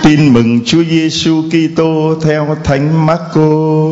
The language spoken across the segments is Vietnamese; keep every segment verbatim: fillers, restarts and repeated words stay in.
Tin mừng Chúa Giêsu Kitô theo Thánh Marco.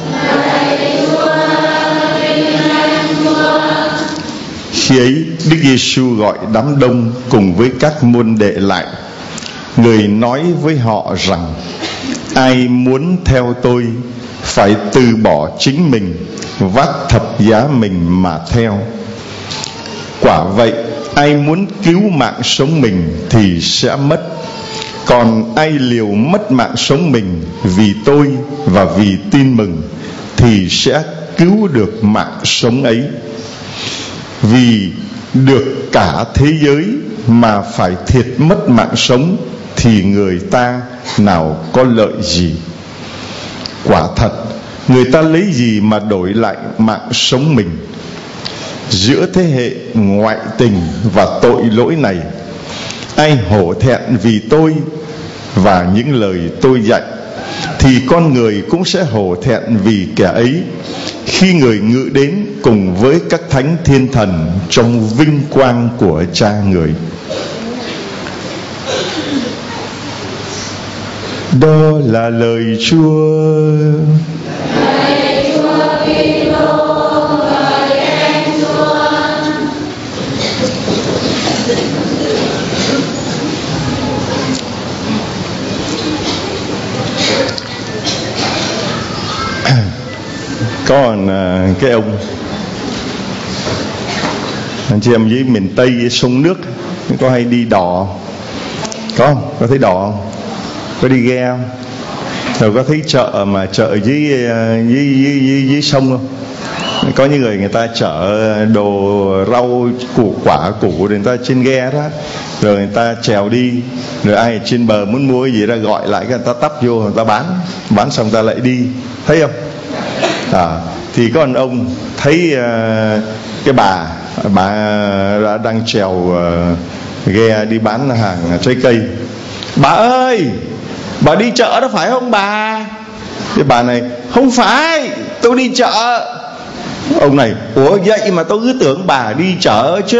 Khi ấy, Đức Giêsu gọi đám đông cùng với các môn đệ lại. Người nói với họ rằng: ai muốn theo tôi phải từ bỏ chính mình, vác thập giá mình mà theo. Quả vậy, ai muốn cứu mạng sống mình thì sẽ mất, còn ai liều mất mạng sống mình vì tôi và vì tin mừng thì sẽ cứu được mạng sống ấy. Vì được cả thế giới mà phải thiệt mất mạng sống thì người ta nào có lợi gì? Quả thật, người ta lấy gì mà đổi lại mạng sống mình? Giữa thế hệ ngoại tình và tội lỗi này, ai hổ thẹn vì tôi và những lời tôi dạy, thì con người cũng sẽ hổ thẹn vì kẻ ấy khi người ngự đến cùng với các thánh thiên thần trong vinh quang của Cha người. Đó là lời Chúa. Còn uh, cái ông anh chị em dưới miền Tây sông nước có hay đi đò, có không? Có thấy đò không? Có đi ghe không? Rồi có thấy chợ mà chợ dưới dưới dưới, dưới, dưới sông không? Có những người người ta chở đồ rau củ quả củ người ta trên ghe đó, rồi người ta chèo đi, rồi ai trên bờ muốn mua cái gì ra gọi lại, người ta tấp vô người ta bán, bán xong ta lại đi, thấy không? À, thì có anh ông thấy uh, cái bà bà đã đang chèo uh, ghe đi bán hàng trái cây. Bà ơi, bà đi chợ đó phải không bà? Cái bà này: không phải, tôi đi chợ. Ông này: ủa vậy mà tôi cứ tưởng bà đi chợ chứ.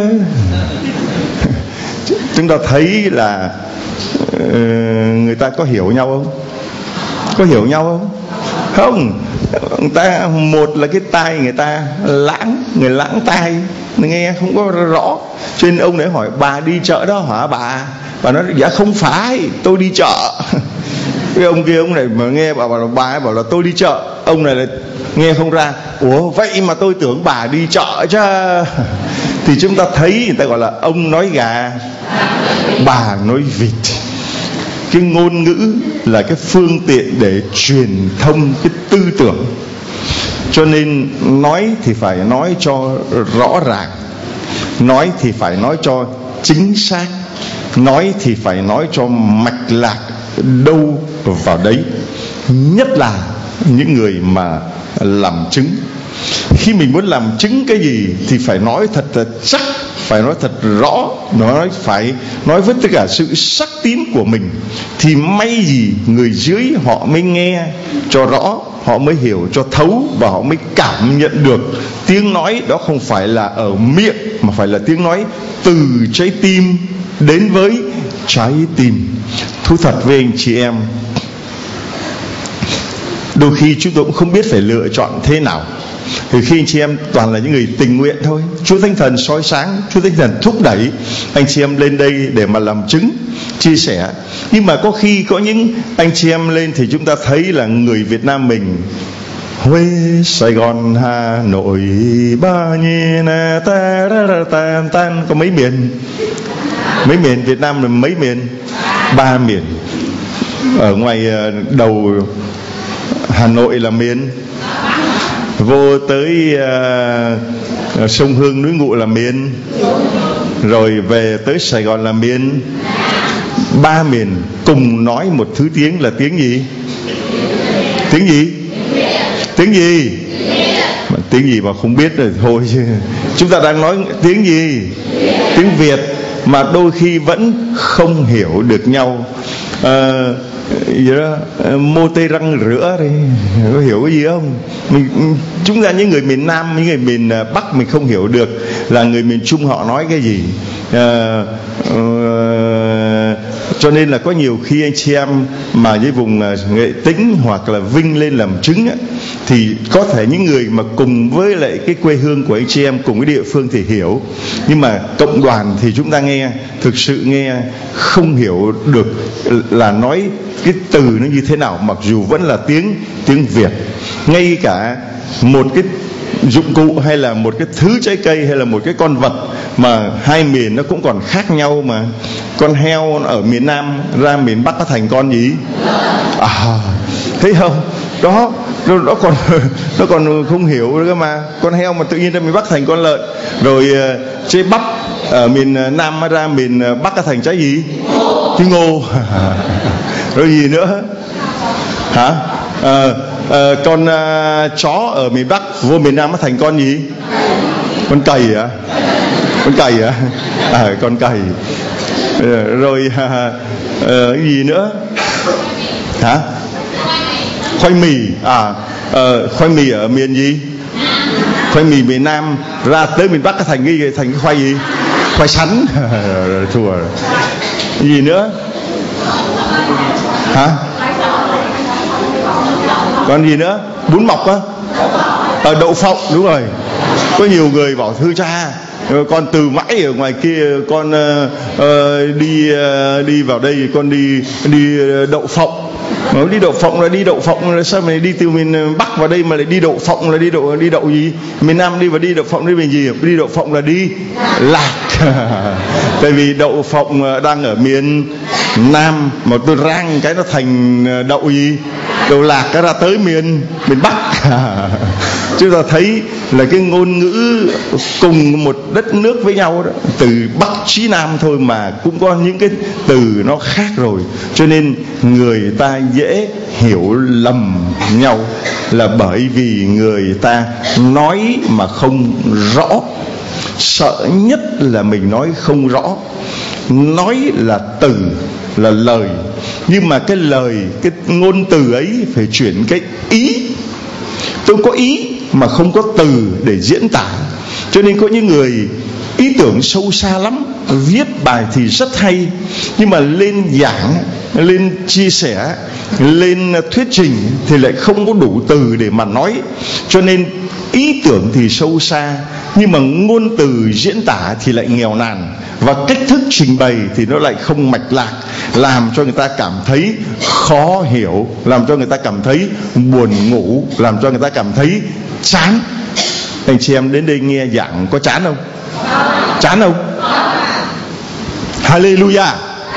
Chúng ta thấy là uh, người ta có hiểu nhau không? Có hiểu nhau không? Không. Người ta, một là cái tai người ta lãng, người lãng tai, nghe không có rõ. Cho nên ông đấy hỏi: bà đi chợ đó hả bà? Bà nói: dạ không phải, tôi đi chợ. Cái ông kia ông này mà nghe bà bảo là bà ấy bảo là tôi đi chợ, ông này là nghe không ra. Ủa vậy mà tôi tưởng bà đi chợ chứ. Thì chúng ta thấy người ta gọi là ông nói gà, bà nói vịt. Cái ngôn ngữ là cái phương tiện để truyền thông cái tư tưởng. Cho nên nói thì phải nói cho rõ ràng, nói thì phải nói cho chính xác, nói thì phải nói cho mạch lạc đâu vào đấy. Nhất là những người mà làm chứng. Khi mình muốn làm chứng cái gì thì phải nói thật là chắc, phải nói thật rõ, nói phải nói với tất cả sự sắc tín của mình, thì may gì người dưới họ mới nghe cho rõ, họ mới hiểu cho thấu, và họ mới cảm nhận được tiếng nói đó không phải là ở miệng, mà phải là tiếng nói từ trái tim đến với trái tim. Thú thật với anh chị em, đôi khi chúng tôi cũng không biết phải lựa chọn thế nào. Thì khi anh chị em toàn là những người tình nguyện thôi, Chúa Thánh Thần soi sáng, Chúa Thánh Thần thúc đẩy anh chị em lên đây để mà làm chứng, chia sẻ. Nhưng mà có khi có những anh chị em lên thì chúng ta thấy là người Việt Nam mình: Huế, Sài Gòn, Hà Nội, Ba Nhê, Na, Ta, Ra, Ra, Tan, Tan. Có mấy miền? Mấy miền? Việt Nam là mấy miền? Ba miền. Ở ngoài đầu Hà Nội là miền, vô tới uh, sông Hương núi Ngụ là miền, rồi về tới Sài Gòn là miền. Ba miền cùng nói một thứ tiếng là tiếng gì? Tiếng gì? Tiếng gì? Mà tiếng gì mà không biết rồi thôi chứ. Chúng ta đang nói tiếng gì? Tiếng Việt. Mà đôi khi vẫn không hiểu được nhau. uh, Vậy đó, mô tê răng rửa đi, có hiểu cái gì không? Mình, chúng ta những người miền Nam, những người miền Bắc mình không hiểu được là người miền Trung họ nói cái gì. à, à, Cho nên là có nhiều khi anh chị em mà với vùng Nghệ Tĩnh hoặc là Vinh lên làm chứng á, thì có thể những người mà cùng với lại cái quê hương của anh chị em, cùng cái địa phương thì hiểu, nhưng mà cộng đoàn thì chúng ta nghe thực sự nghe không hiểu được là nói cái từ nó như thế nào, mặc dù vẫn là tiếng tiếng Việt. Ngay cả một cái dụng cụ hay là một cái thứ trái cây hay là một cái con vật mà hai miền nó cũng còn khác nhau mà. Con heo ở miền Nam ra miền Bắc nó thành con gì? À, thấy không? Đó, nó, nó còn nó còn không hiểu nữa mà. Con heo mà tự nhiên ra miền Bắc thành con lợn. Rồi uh, trái bắp ở miền Nam ra miền Bắc nó thành trái gì? Trái ngô. Rồi gì nữa? Hả? À, à, con à, chó ở miền Bắc vô miền Nam nó thành con gì? Con cầy à? Con cầy à? À, con cầy. À, rồi à, à, cái gì nữa? Hả? Khoai mì à, à khoai mì ở miền gì? Khoai mì miền Nam ra tới miền Bắc nó thành cái thành cái khoai gì? Khoai sắn. Thua rồi. Gì nữa? Hả? Còn gì nữa? Bún mọc á? Ở đậu phộng, đúng rồi. Có nhiều người bảo thưa cha, con từ mãi ở ngoài kia con uh, uh, đi uh, đi vào đây con đi đi đậu phộng. Mà đi đậu phộng là đi đậu phộng là sao mày đi từ miền Bắc vào đây mà lại đi đậu phộng là đi đậu đi đậu gì? Miền Nam đi vào đi đậu phộng đi miền gì? Đi đậu phộng là đi lạc. Tại vì đậu phộng đang ở miền Nam mà tôi rang cái nó thành đậu gì? Đậu lạc cái ra tới miền miền Bắc. Chúng ta thấy là cái ngôn ngữ cùng một đất nước với nhau đó, từ Bắc chí Nam thôi mà cũng có những cái từ nó khác rồi. Cho nên người ta dễ hiểu lầm nhau là bởi vì người ta nói mà không rõ. Sợ nhất là mình nói không rõ. Nói là từ, là lời, nhưng mà cái lời, cái ngôn từ ấy phải chuyển cái ý. Tôi có ý mà không có từ để diễn tả. Cho nên có những người ý tưởng sâu xa lắm, viết bài thì rất hay, nhưng mà lên giảng, lên chia sẻ, lên thuyết trình thì lại không có đủ từ để mà nói. Cho nên ý tưởng thì sâu xa, nhưng mà ngôn từ diễn tả thì lại nghèo nàn, và cách thức trình bày thì nó lại không mạch lạc, làm cho người ta cảm thấy khó hiểu, làm cho người ta cảm thấy buồn ngủ, làm cho người ta cảm thấy chán. Anh chị em đến đây nghe giảng có chán không? Chán không? Hallelujah.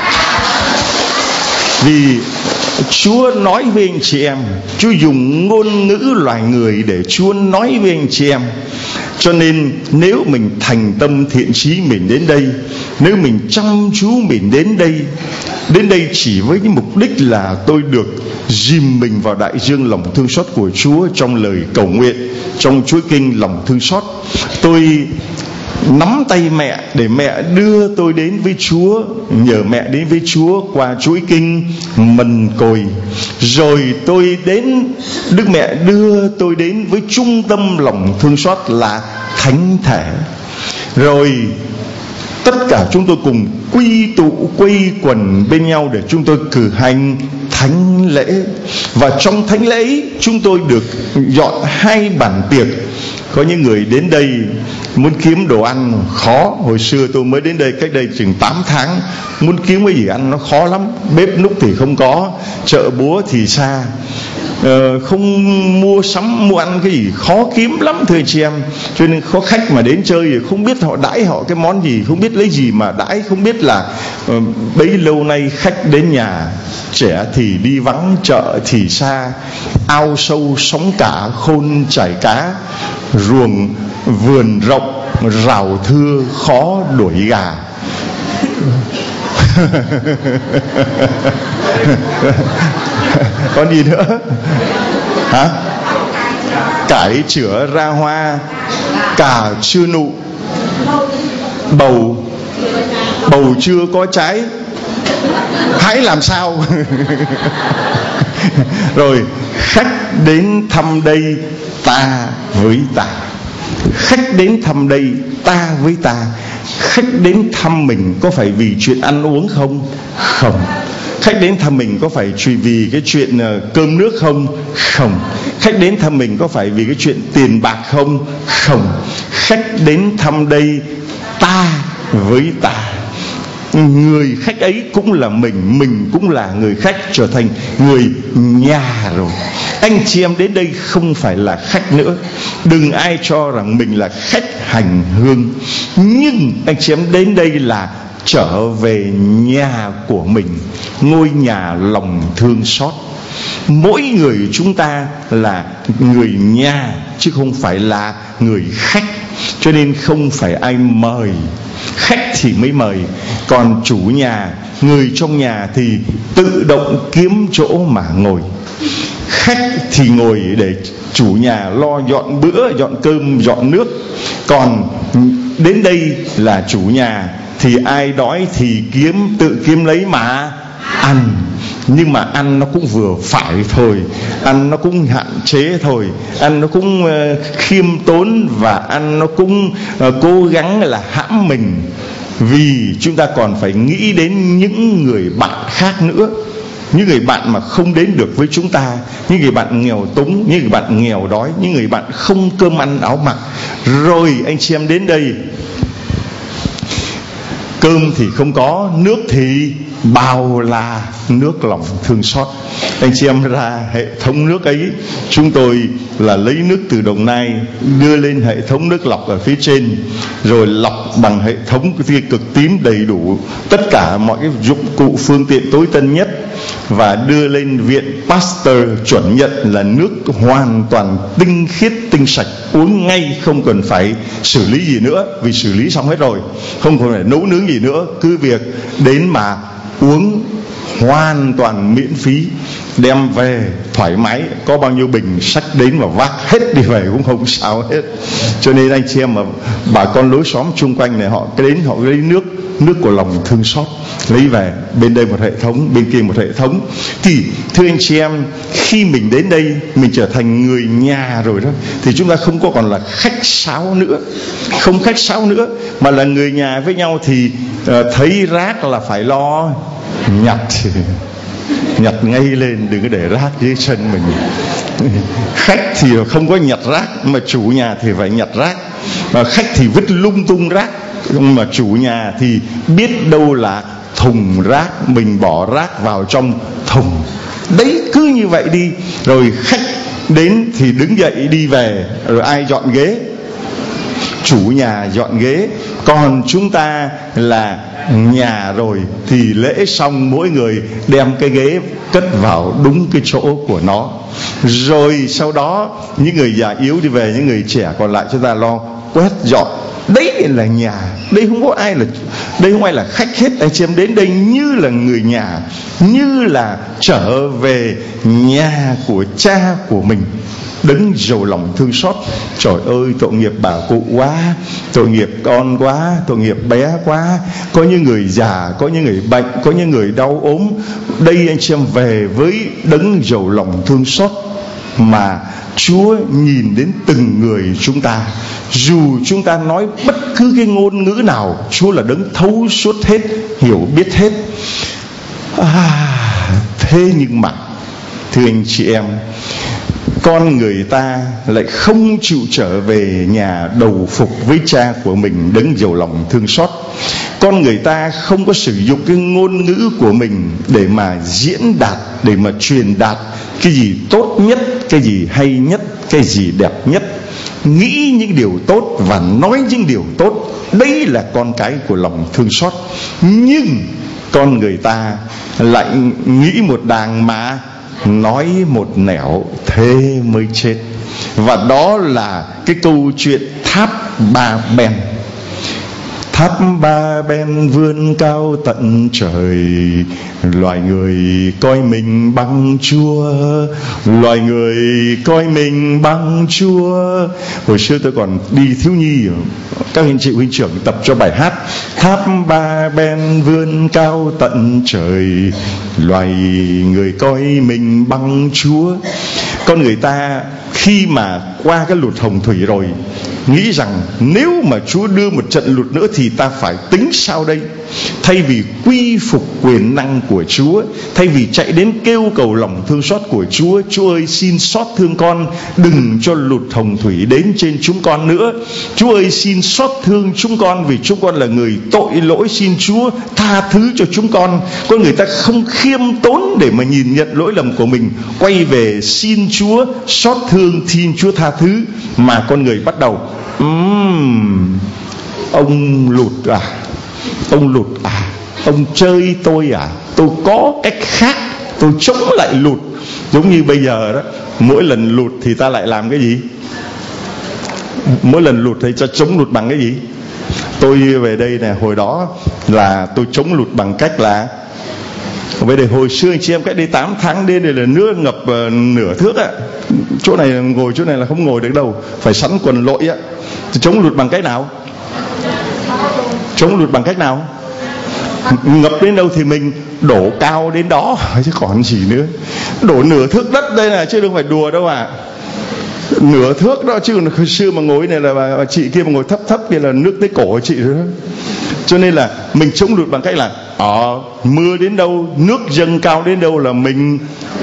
Vì Chúa nói với anh chị em, Chúa dùng ngôn ngữ loài người để Chúa nói với anh chị em. Cho nên nếu mình thành tâm thiện chí mình đến đây, nếu mình chăm chú mình đến đây, đến đây chỉ với cái mục đích là tôi được dìm mình vào đại dương lòng thương xót của Chúa trong lời cầu nguyện, trong chuỗi kinh lòng thương xót. Tôi nắm tay mẹ để mẹ đưa tôi đến với Chúa, nhờ mẹ đến với Chúa qua chuỗi kinh mần cồi. Rồi tôi đến, Đức Mẹ đưa tôi đến với trung tâm lòng thương xót là thánh thể. Rồi tất cả chúng tôi cùng quy tụ, quây quần bên nhau để chúng tôi cử hành thánh lễ. Và trong thánh lễ ấy, chúng tôi được dọn hai bàn tiệc. Có những người đến đây muốn kiếm đồ ăn khó. Hồi xưa tôi mới đến đây cách đây chừng tám tháng, muốn kiếm cái gì ăn nó khó lắm. Bếp núc thì không có, chợ búa thì xa, ờ, không mua sắm mua ăn cái gì khó kiếm lắm thưa chị em. Cho nên có khách mà đến chơi thì không biết họ đãi họ cái món gì, không biết lấy gì mà đãi, không biết là uh, bấy lâu nay khách đến nhà, trẻ thì đi vắng, chợ thì xa, ao sâu sóng cả khôn chải cá, ruộng vườn rộng rào thưa khó đuổi gà. Còn gì nữa? Hả? Cải chữa ra hoa, cà chưa nụ, bầu bầu chưa có trái, hãy làm sao? Rồi khách đến thăm đây ta với ta, khách đến thăm đây ta với ta. khách đến thăm mình có phải vì chuyện ăn uống không? Không. Khách đến thăm mình có phải vì cái chuyện cơm nước không? Không. Khách đến thăm mình có phải vì cái chuyện tiền bạc không? Không. Khách đến thăm đây ta với ta. Người khách ấy cũng là mình, mình cũng là người khách, trở thành người nhà rồi. Anh chị em đến đây không phải là khách nữa. Đừng ai cho rằng mình là khách hành hương. Nhưng anh chị em đến đây là trở về nhà của mình, ngôi nhà lòng thương xót. Mỗi người chúng ta là người nhà chứ không phải là người khách. Cho nên không phải ai mời, khách thì mới mời. Còn chủ nhà, người trong nhà thì tự động kiếm chỗ mà ngồi. Khách thì ngồi để chủ nhà lo dọn bữa, dọn cơm, dọn nước. Còn đến đây là chủ nhà thì ai đói thì kiếm, tự kiếm lấy mà ăn. Nhưng mà ăn nó cũng vừa phải thôi, ăn nó cũng hạn chế thôi, ăn nó cũng uh, khiêm tốn, và ăn nó cũng uh, cố gắng là hãm mình. Vì chúng ta còn phải nghĩ đến những người bạn khác nữa, những người bạn mà không đến được với chúng ta, những người bạn nghèo túng, những người bạn nghèo đói, những người bạn không cơm ăn áo mặc. Rồi anh chị em đến đây, cơm thì không có, nước thì bao la, nước lòng thương xót. Anh chị em ra hệ thống nước ấy, chúng tôi là lấy nước từ Đồng Nai đưa lên hệ thống nước lọc ở phía trên, rồi lọc bằng hệ thống tia cực tím đầy đủ tất cả mọi cái dụng cụ phương tiện tối tân nhất, và đưa lên viện Pasteur chuẩn nhận là nước hoàn toàn tinh khiết, tinh sạch, uống ngay, không cần phải xử lý gì nữa, vì xử lý xong hết rồi, không còn phải nấu nướng gì nữa, cứ việc đến mà uống hoàn toàn miễn phí, đem về thoải mái, có bao nhiêu bình xách đến mà vác hết đi về cũng không sao hết. Cho nên anh chị em mà bà con lối xóm chung quanh này, họ cái đến họ lấy nước nước của lòng thương xót, lấy về, bên đây một hệ thống, bên kia một hệ thống. Thì thưa anh chị em, khi mình đến đây, mình trở thành người nhà rồi đó, thì chúng ta không có còn là khách sáo nữa, không khách sáo nữa, mà là người nhà với nhau. Thì uh, thấy rác là phải lo nhặt, nhặt ngay lên, đừng có để rác dưới chân mình. Khách thì không có nhặt rác, mà chủ nhà thì phải nhặt rác. Mà khách thì vứt lung tung rác, mà chủ nhà thì biết đâu là thùng rác, mình bỏ rác vào trong thùng. Đấy, cứ như vậy đi. Rồi khách đến thì đứng dậy đi về. Rồi ai dọn ghế? Chủ nhà dọn ghế. Còn chúng ta là nhà rồi thì lễ xong mỗi người đem cái ghế cất vào đúng cái chỗ của nó. Rồi sau đó những người già yếu đi về, những người trẻ còn lại chúng ta lo quét dọn. Đấy là nhà. Đây không có ai là đây không ai là khách hết. Anh chị em đến đây như là người nhà, như là trở về nhà của cha của mình, đấng giàu lòng thương xót. Trời ơi, tội nghiệp bà cụ quá, tội nghiệp con quá, tội nghiệp bé quá. Có những người già, có những người bệnh, có những người đau ốm. Đây anh chị em về với đấng giàu lòng thương xót, mà Chúa nhìn đến từng người chúng ta. Dù chúng ta nói bất cứ cái ngôn ngữ nào, Chúa là đấng thấu suốt hết, hiểu biết hết. À, thế nhưng mà thưa anh chị em, con người ta lại không chịu trở về nhà đầu phục với cha của mình, đấng giàu lòng thương xót. Con người ta không có sử dụng cái ngôn ngữ của mình để mà diễn đạt, để mà truyền đạt cái gì tốt nhất, cái gì hay nhất, cái gì đẹp nhất. Nghĩ những điều tốt và nói những điều tốt, đấy là con cái của lòng thương xót. Nhưng con người ta lại nghĩ một đàng mà nói một nẻo, thế mới chết. Và đó là cái câu chuyện tháp Ba Ben. Tháp Ba Ben vươn cao tận trời, loài người coi mình bằng Chúa, loài người coi mình bằng Chúa. Hồi xưa tôi còn đi thiếu nhi, các anh chị huynh trưởng tập cho bài hát Tháp Ba Ben vươn cao tận trời, loài người coi mình bằng Chúa. Con người ta khi mà qua cái lụt hồng thủy rồi, nghĩ rằng nếu mà Chúa đưa một trận lụt nữa thì ta phải tính sao đây. Thay vì quy phục quyền năng của Chúa, thay vì chạy đến kêu cầu lòng thương xót của Chúa, Chúa ơi xin xót thương con, đừng cho lụt hồng thủy đến trên chúng con nữa. Chúa ơi xin xót thương chúng con, vì chúng con là người tội lỗi, xin Chúa tha thứ cho chúng con. Con người ta không khiêm tốn để mà nhìn nhận lỗi lầm của mình, quay về xin Chúa xót thương, xin Chúa tha thứ, mà con người bắt đầu uhm, ông lụt à, ông lụt à, ông chơi tôi à, tôi có cách khác, tôi chống lại lụt. Giống như bây giờ đó, mỗi lần lụt thì ta lại làm cái gì? Mỗi lần lụt thì ta chống lụt bằng cái gì? Tôi về đây nè, hồi đó là tôi chống lụt bằng cách là, về đây hồi xưa anh chị em cách đây tám tháng đến đây là nước ngập uh, nửa thước á, chỗ này ngồi chỗ này là không ngồi được đâu, phải sắn quần lội á. Chống lụt bằng cách nào? Chống lụt bằng cách nào? Ngập đến đâu thì mình đổ cao đến đó chứ còn gì nữa. Đổ nửa thước đất đây là chứ không phải đùa đâu à. Nửa thước đó chứ hồi xưa mà ngồi này là bà, bà chị kia mà ngồi thấp thấp kia là nước tới cổ chị đó. Cho nên là mình chống lụt bằng cách là ờ, mưa đến đâu, nước dâng cao đến đâu là mình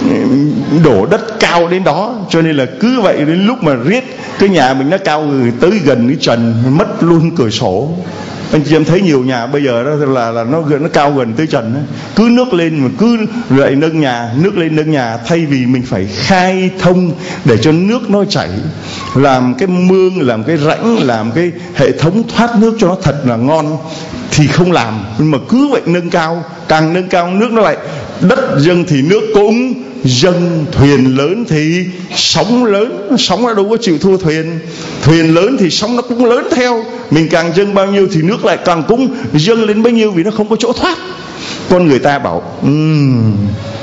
đổ đất cao đến đó. Cho nên là cứ vậy đến lúc mà riết cái nhà mình nó cao tới gần cái trần, mất luôn cửa sổ. Anh chị em thấy nhiều nhà bây giờ đó là là nó nó cao gần tới trần ấy. Cứ nước lên mà cứ lại nâng nhà, nước lên nâng nhà, thay vì mình phải khai thông để cho nước nó chảy, làm cái mương, làm cái rãnh, làm cái hệ thống thoát nước cho nó thật là ngon thì không làm, nhưng mà cứ vậy nâng cao, càng nâng cao nước nó lại, đất dâng thì nước cũng dâng, thuyền lớn thì sóng lớn, sóng nó đâu có chịu thua thuyền, thuyền lớn thì sóng nó cũng lớn theo. Mình càng dâng bao nhiêu thì nước lại càng cũng dâng lên bấy nhiêu, vì nó không có chỗ thoát. Con người ta bảo um,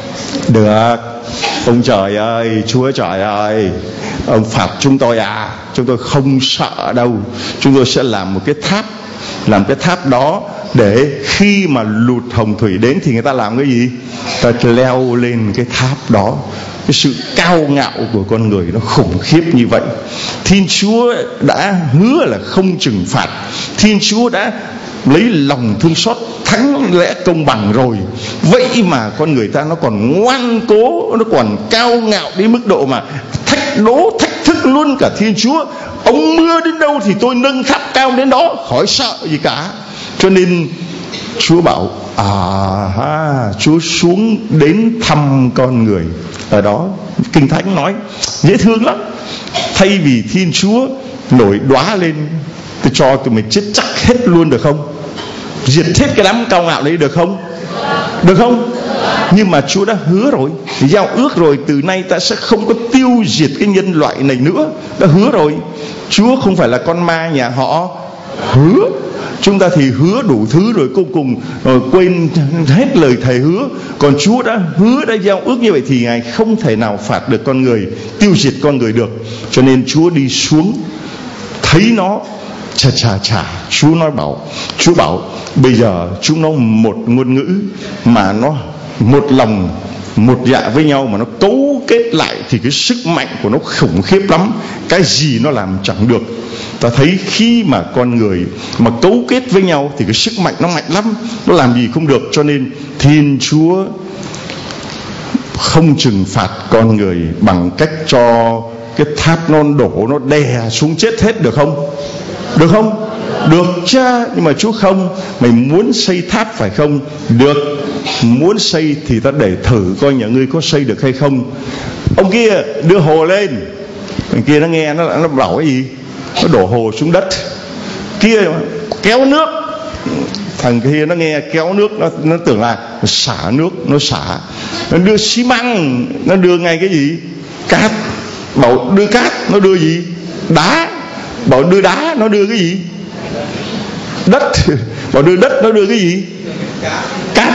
được, ông trời ơi, Chúa trời ơi, ông phạt chúng tôi à, chúng tôi không sợ đâu, chúng tôi sẽ làm một cái tháp, làm cái tháp đó để khi mà lụt hồng thủy đến thì người ta làm cái gì? Ta leo lên cái tháp đó. Cái sự cao ngạo của con người nó khủng khiếp như vậy. Thiên Chúa đã hứa là không trừng phạt, Thiên Chúa đã lấy lòng thương xót thắng lẽ công bằng rồi. Vậy mà con người ta nó còn ngoan cố, nó còn cao ngạo đến mức độ mà thách đố, thách thức luôn cả Thiên Chúa. Ông mưa đến đâu thì tôi nâng tháp cao đến đó, khỏi sợ gì cả. Cho nên Chúa bảo à ha, Chúa xuống đến thăm con người ở đó. Kinh Thánh nói dễ thương lắm. Thay vì Thiên Chúa nổi đoá lên, tôi cho tụi mình chết chắc hết luôn được không? Diệt hết cái đám cao ngạo đấy được không? Được không? Nhưng mà Chúa đã hứa rồi, giao ước rồi, từ nay ta sẽ không có tiêu diệt cái nhân loại này nữa. Đã hứa rồi. Chúa không phải là con ma nhà họ hứa. Chúng ta thì hứa đủ thứ rồi cuối cùng rồi quên hết lời thầy hứa. Còn Chúa đã hứa, đã giao ước như vậy thì Ngài không thể nào phạt được con người, tiêu diệt con người được. Cho nên Chúa đi xuống thấy nó, chà chà chà, Chúa nói bảo, Chúa bảo bây giờ chúng nó một ngôn ngữ mà nó một lòng một dạ với nhau, mà nó cấu kết lại thì cái sức mạnh của nó khủng khiếp lắm. Cái gì nó làm chẳng được. Ta thấy khi mà con người mà cấu kết với nhau thì cái sức mạnh nó mạnh lắm, nó làm gì không được. Cho nên Thiên Chúa không trừng phạt con người bằng cách cho cái tháp non đổ, nó đè xuống chết hết được không? Được không? Được cha. Nhưng mà Chúa không. Mày muốn xây tháp phải không? Được. Muốn xây thì ta để thử coi nhà ngươi có xây được hay không. Ông kia đưa hồ lên, thằng kia nó nghe nó nó bảo cái gì? Nó đổ hồ xuống đất. Kia kéo nước, thằng kia nó nghe kéo nước, nó, nó tưởng là xả nước, nó xả. Nó đưa xi măng, nó đưa ngay cái gì? Cát. Bảo đưa cát, nó đưa gì? Đá. Bảo đưa đá, nó đưa cái gì? Đất. Bảo đưa đất, nó đưa cái gì? Cát.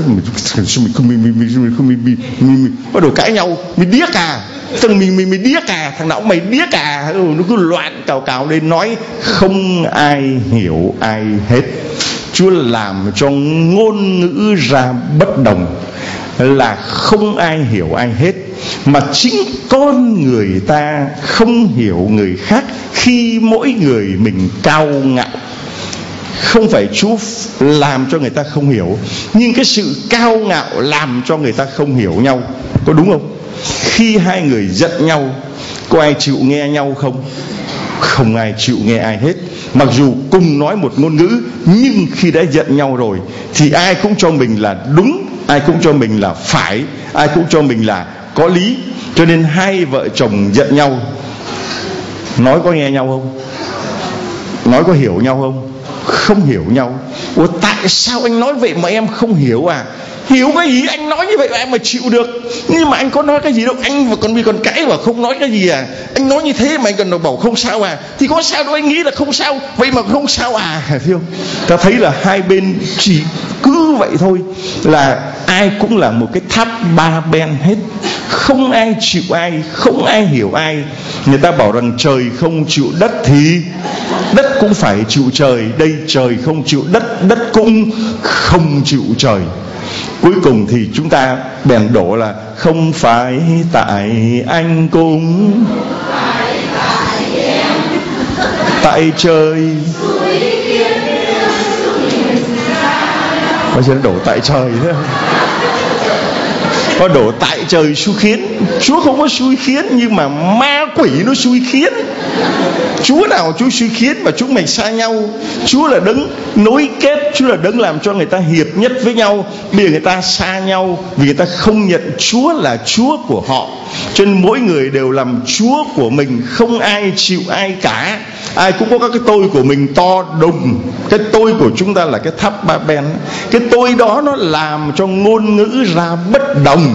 Mình bắt đầu cãi nhau, mình điếc à? Thằng mình mình mình điếc à? Thằng nào cũng mày điếc à? Nó cứ loạn cào cào lên, nói không ai hiểu ai hết. Chúa làm cho ngôn ngữ ra bất đồng, là không ai hiểu ai hết, mà chính con người ta không hiểu người khác khi mỗi người mình cao ngạo, không phải Chúa làm cho người ta không hiểu, nhưng cái sự cao ngạo làm cho người ta không hiểu nhau. Có đúng không? Khi hai người giận nhau, có ai chịu nghe nhau không? Không ai chịu nghe ai hết. Mặc dù cùng nói một ngôn ngữ, nhưng khi đã giận nhau rồi thì ai cũng cho mình là đúng, ai cũng cho mình là phải, ai cũng cho mình là có lý. Cho nên hai vợ chồng giận nhau, nói có nghe nhau không? Nói có hiểu nhau không? Không hiểu nhau. Ủa tại sao anh nói vậy mà em không hiểu à? Hiểu cái gì? Anh nói như vậy mà em mà chịu được. Nhưng mà anh có nói cái gì đâu. Anh và còn vì còn cãi và không nói cái gì à? Anh nói như thế mà anh còn bảo không sao à? Thì có sao đâu, anh nghĩ là không sao, vậy mà không sao à? Thấy không? Ta thấy là hai bên chỉ cứ vậy thôi, là ai cũng là một cái tháp ba ben hết. Không ai chịu ai, không ai hiểu ai. Người ta bảo rằng trời không chịu đất thì đất cũng phải chịu trời. Đây trời không chịu đất, đất cũng không chịu trời. Cuối cùng thì chúng ta bèn đổ là không phải tại anh cũng tại trời. Bây giờ nó đổ tại trời thế không? Có đổ tại trời xui khiến. Chúa không có xui khiến, nhưng mà ma quỷ nó xui khiến. Chúa nào Chúa xui khiến mà chúng mình xa nhau? Chúa là đấng nối kết, Chúa là đấng làm cho người ta hiệp nhất với nhau. Bây giờ người ta xa nhau vì người ta không nhận Chúa là Chúa của họ. Cho nên mỗi người đều làm Chúa của mình, không ai chịu ai cả. Ai cũng có các cái tôi của mình to đùng. Cái tôi của chúng ta là cái tháp ba ben. Cái tôi đó nó làm cho ngôn ngữ ra bất đồng.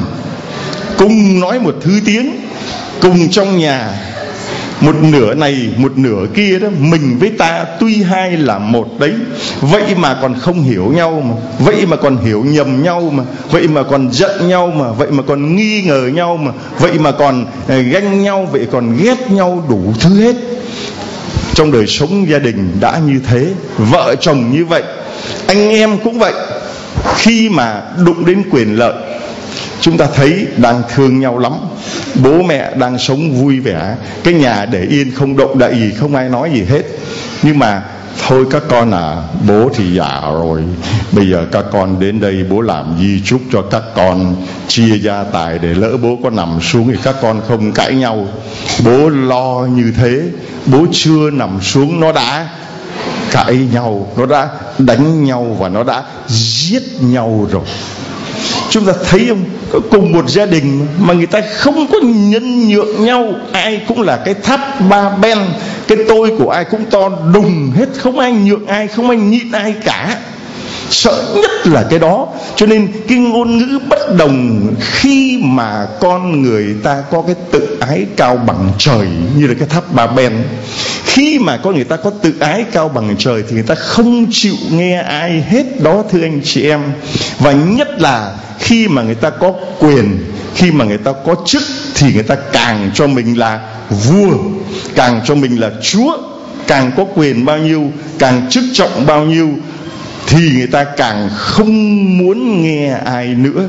Cùng nói một thứ tiếng, cùng trong nhà, một nửa này một nửa kia đó, mình với ta tuy hai là một đấy. Vậy mà còn không hiểu nhau mà, vậy mà còn hiểu nhầm nhau mà, vậy mà còn giận nhau mà, vậy mà còn nghi ngờ nhau mà, vậy mà còn ganh nhau, vậy còn ghét nhau, đủ thứ hết. Trong đời sống gia đình đã như thế, vợ chồng như vậy, anh em cũng vậy. Khi mà đụng đến quyền lợi, chúng ta thấy đang thương nhau lắm, bố mẹ đang sống vui vẻ, cái nhà để yên không động đậy gì, không ai nói gì hết. Nhưng mà thôi các con à, bố thì già rồi, bây giờ các con đến đây bố làm di chúc cho các con chia gia tài, để lỡ bố có nằm xuống thì các con không cãi nhau. Bố lo như thế, bố chưa nằm xuống nó đã cãi nhau, nó đã đánh nhau và nó đã giết nhau rồi. Chúng ta thấy không? Có cùng một gia đình mà người ta không có nhân nhượng nhau, ai cũng là cái tháp ba ben. Cái tôi của ai cũng to đùng hết, không ai nhượng ai, không ai nhịn ai cả. Sợ nhất là cái đó. Cho nên cái ngôn ngữ bất đồng, khi mà con người ta có cái tự ái cao bằng trời như là cái tháp ba ben, khi mà con người ta có tự ái cao bằng trời thì người ta không chịu nghe ai hết đó, thưa anh chị em. Và nhất là khi mà người ta có quyền, khi mà người ta có chức, thì người ta càng cho mình là vua, càng cho mình là chúa. Càng có quyền bao nhiêu, càng chức trọng bao nhiêu, thì người ta càng không muốn nghe ai nữa.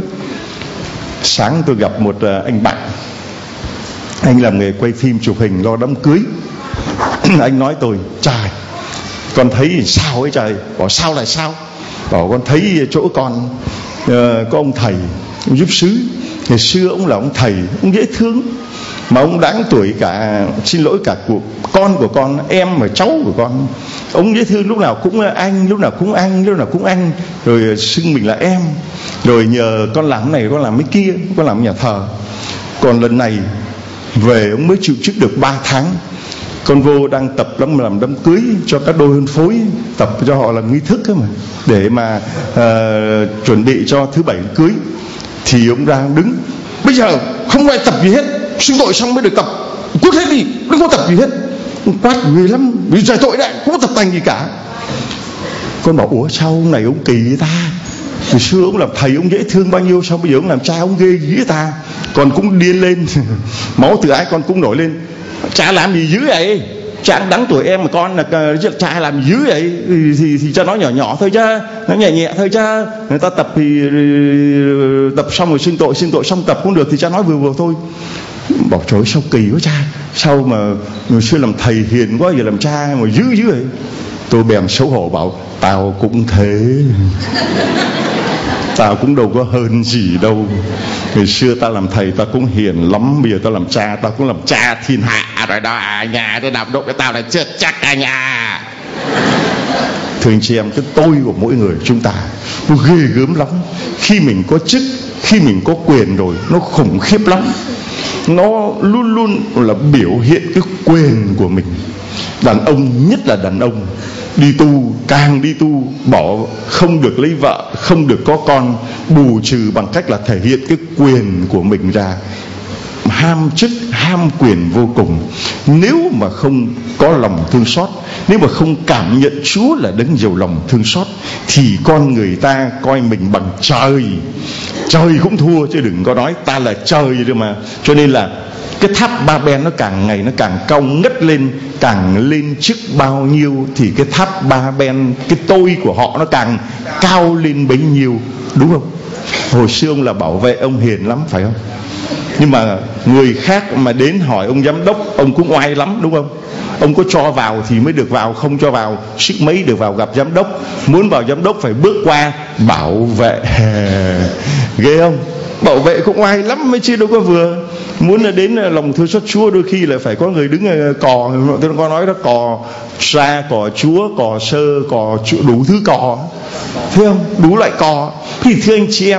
Sáng tôi gặp một anh bạn, anh làm nghề quay phim chụp hình lo đám cưới. Anh nói tôi: trời, con thấy sao ấy trời. Bảo sao là sao? Bảo con thấy chỗ con uh, có ông thầy, ông giúp sứ. Ngày xưa ông là ông thầy, ông dễ thương, mà ông đáng tuổi cả, xin lỗi, cả của con của con, em và cháu của con. Ông dễ thương, lúc nào cũng anh, lúc nào cũng anh, lúc nào cũng anh, rồi xưng mình là em, rồi nhờ con làm cái này, con làm cái kia, con làm nhà thờ. Còn lần này về ông mới chịu chức được ba tháng. Con vô đang tập lắm làm đám cưới cho các đôi hôn phối, tập cho họ làm nghi thức ấy mà, để mà uh, chuẩn bị cho thứ bảy cưới. Thì ông ra đứng: bây giờ không ai tập gì hết, xưng tội xong mới được tập, cút hết đi, đừng có tập gì hết. Quát ghê lắm, vì giải tội đấy, không có tập tành gì cả. Con bảo: ủa sao ông này ông kỳ vậy ta? Hồi xưa ông làm thầy ông dễ thương bao nhiêu, sao bây giờ ông làm cha ông ghê gì vậy ta? Con cũng điên lên, máu tự ái con cũng nổi lên. Cha làm gì dữ vậy? Cha đáng tuổi em mà con là cha làm gì dữ vậy? Thì, thì, thì cha nói nhỏ nhỏ thôi chứ, nó nhẹ nhẹ thôi chứ. Người ta tập thì tập xong rồi xưng tội, xưng tội xong tập cũng được, thì cha nói vừa vừa thôi. Bảo trời ơi, sao kỳ quá cha, sao mà người xưa làm thầy hiền quá, giờ làm cha mà dữ dữ vậy. Tôi bèn xấu hổ bảo tao cũng thế, tao cũng đâu có hơn gì đâu. Ngày xưa tao làm thầy tao cũng hiền lắm, bây giờ tao làm cha tao cũng làm cha thiên hạ rồi đó à nhà. Tôi đạp đụng cái tao là chết chắc à nhà. Thưa anh chị em, cái tôi của mỗi người chúng ta nó ghê gớm lắm. Khi mình có chức, khi mình có quyền rồi, nó khủng khiếp lắm. Nó luôn luôn là biểu hiện cái quyền của mình. Đàn ông, nhất là đàn ông đi tu, càng đi tu bỏ, không được lấy vợ, không được có con, bù trừ bằng cách là thể hiện cái quyền của mình ra. Ham chức, ham quyền vô cùng. Nếu mà không có lòng thương xót, nếu mà không cảm nhận Chúa là đấng giàu lòng thương xót, thì con người ta coi mình bằng trời, trời cũng thua, chứ đừng có nói ta là trời rồi mà. Cho nên là cái tháp Ba Ben nó càng ngày nó càng cao ngất lên, càng lên chức bao nhiêu thì cái tháp Ba Ben, cái tôi của họ nó càng cao lên bấy nhiêu, đúng không? Hồi xưa ông là bảo vệ, ông hiền lắm phải không? Nhưng mà người khác mà đến hỏi ông giám đốc, ông cũng oai lắm, đúng không? Ông có cho vào thì mới được vào, không cho vào sức mấy được vào gặp giám đốc. Muốn vào giám đốc phải bước qua bảo vệ. Ghê không? Bảo vệ cũng oai lắm mới chứ đâu có vừa. Muốn là đến lòng thương xót Chúa đôi khi là phải có người đứng cò. Tôi có nói đó, cò sa, cò Chúa, cò sơ, cò đủ thứ cò. Thấy không? Đủ loại cò. Thì thưa anh chị em,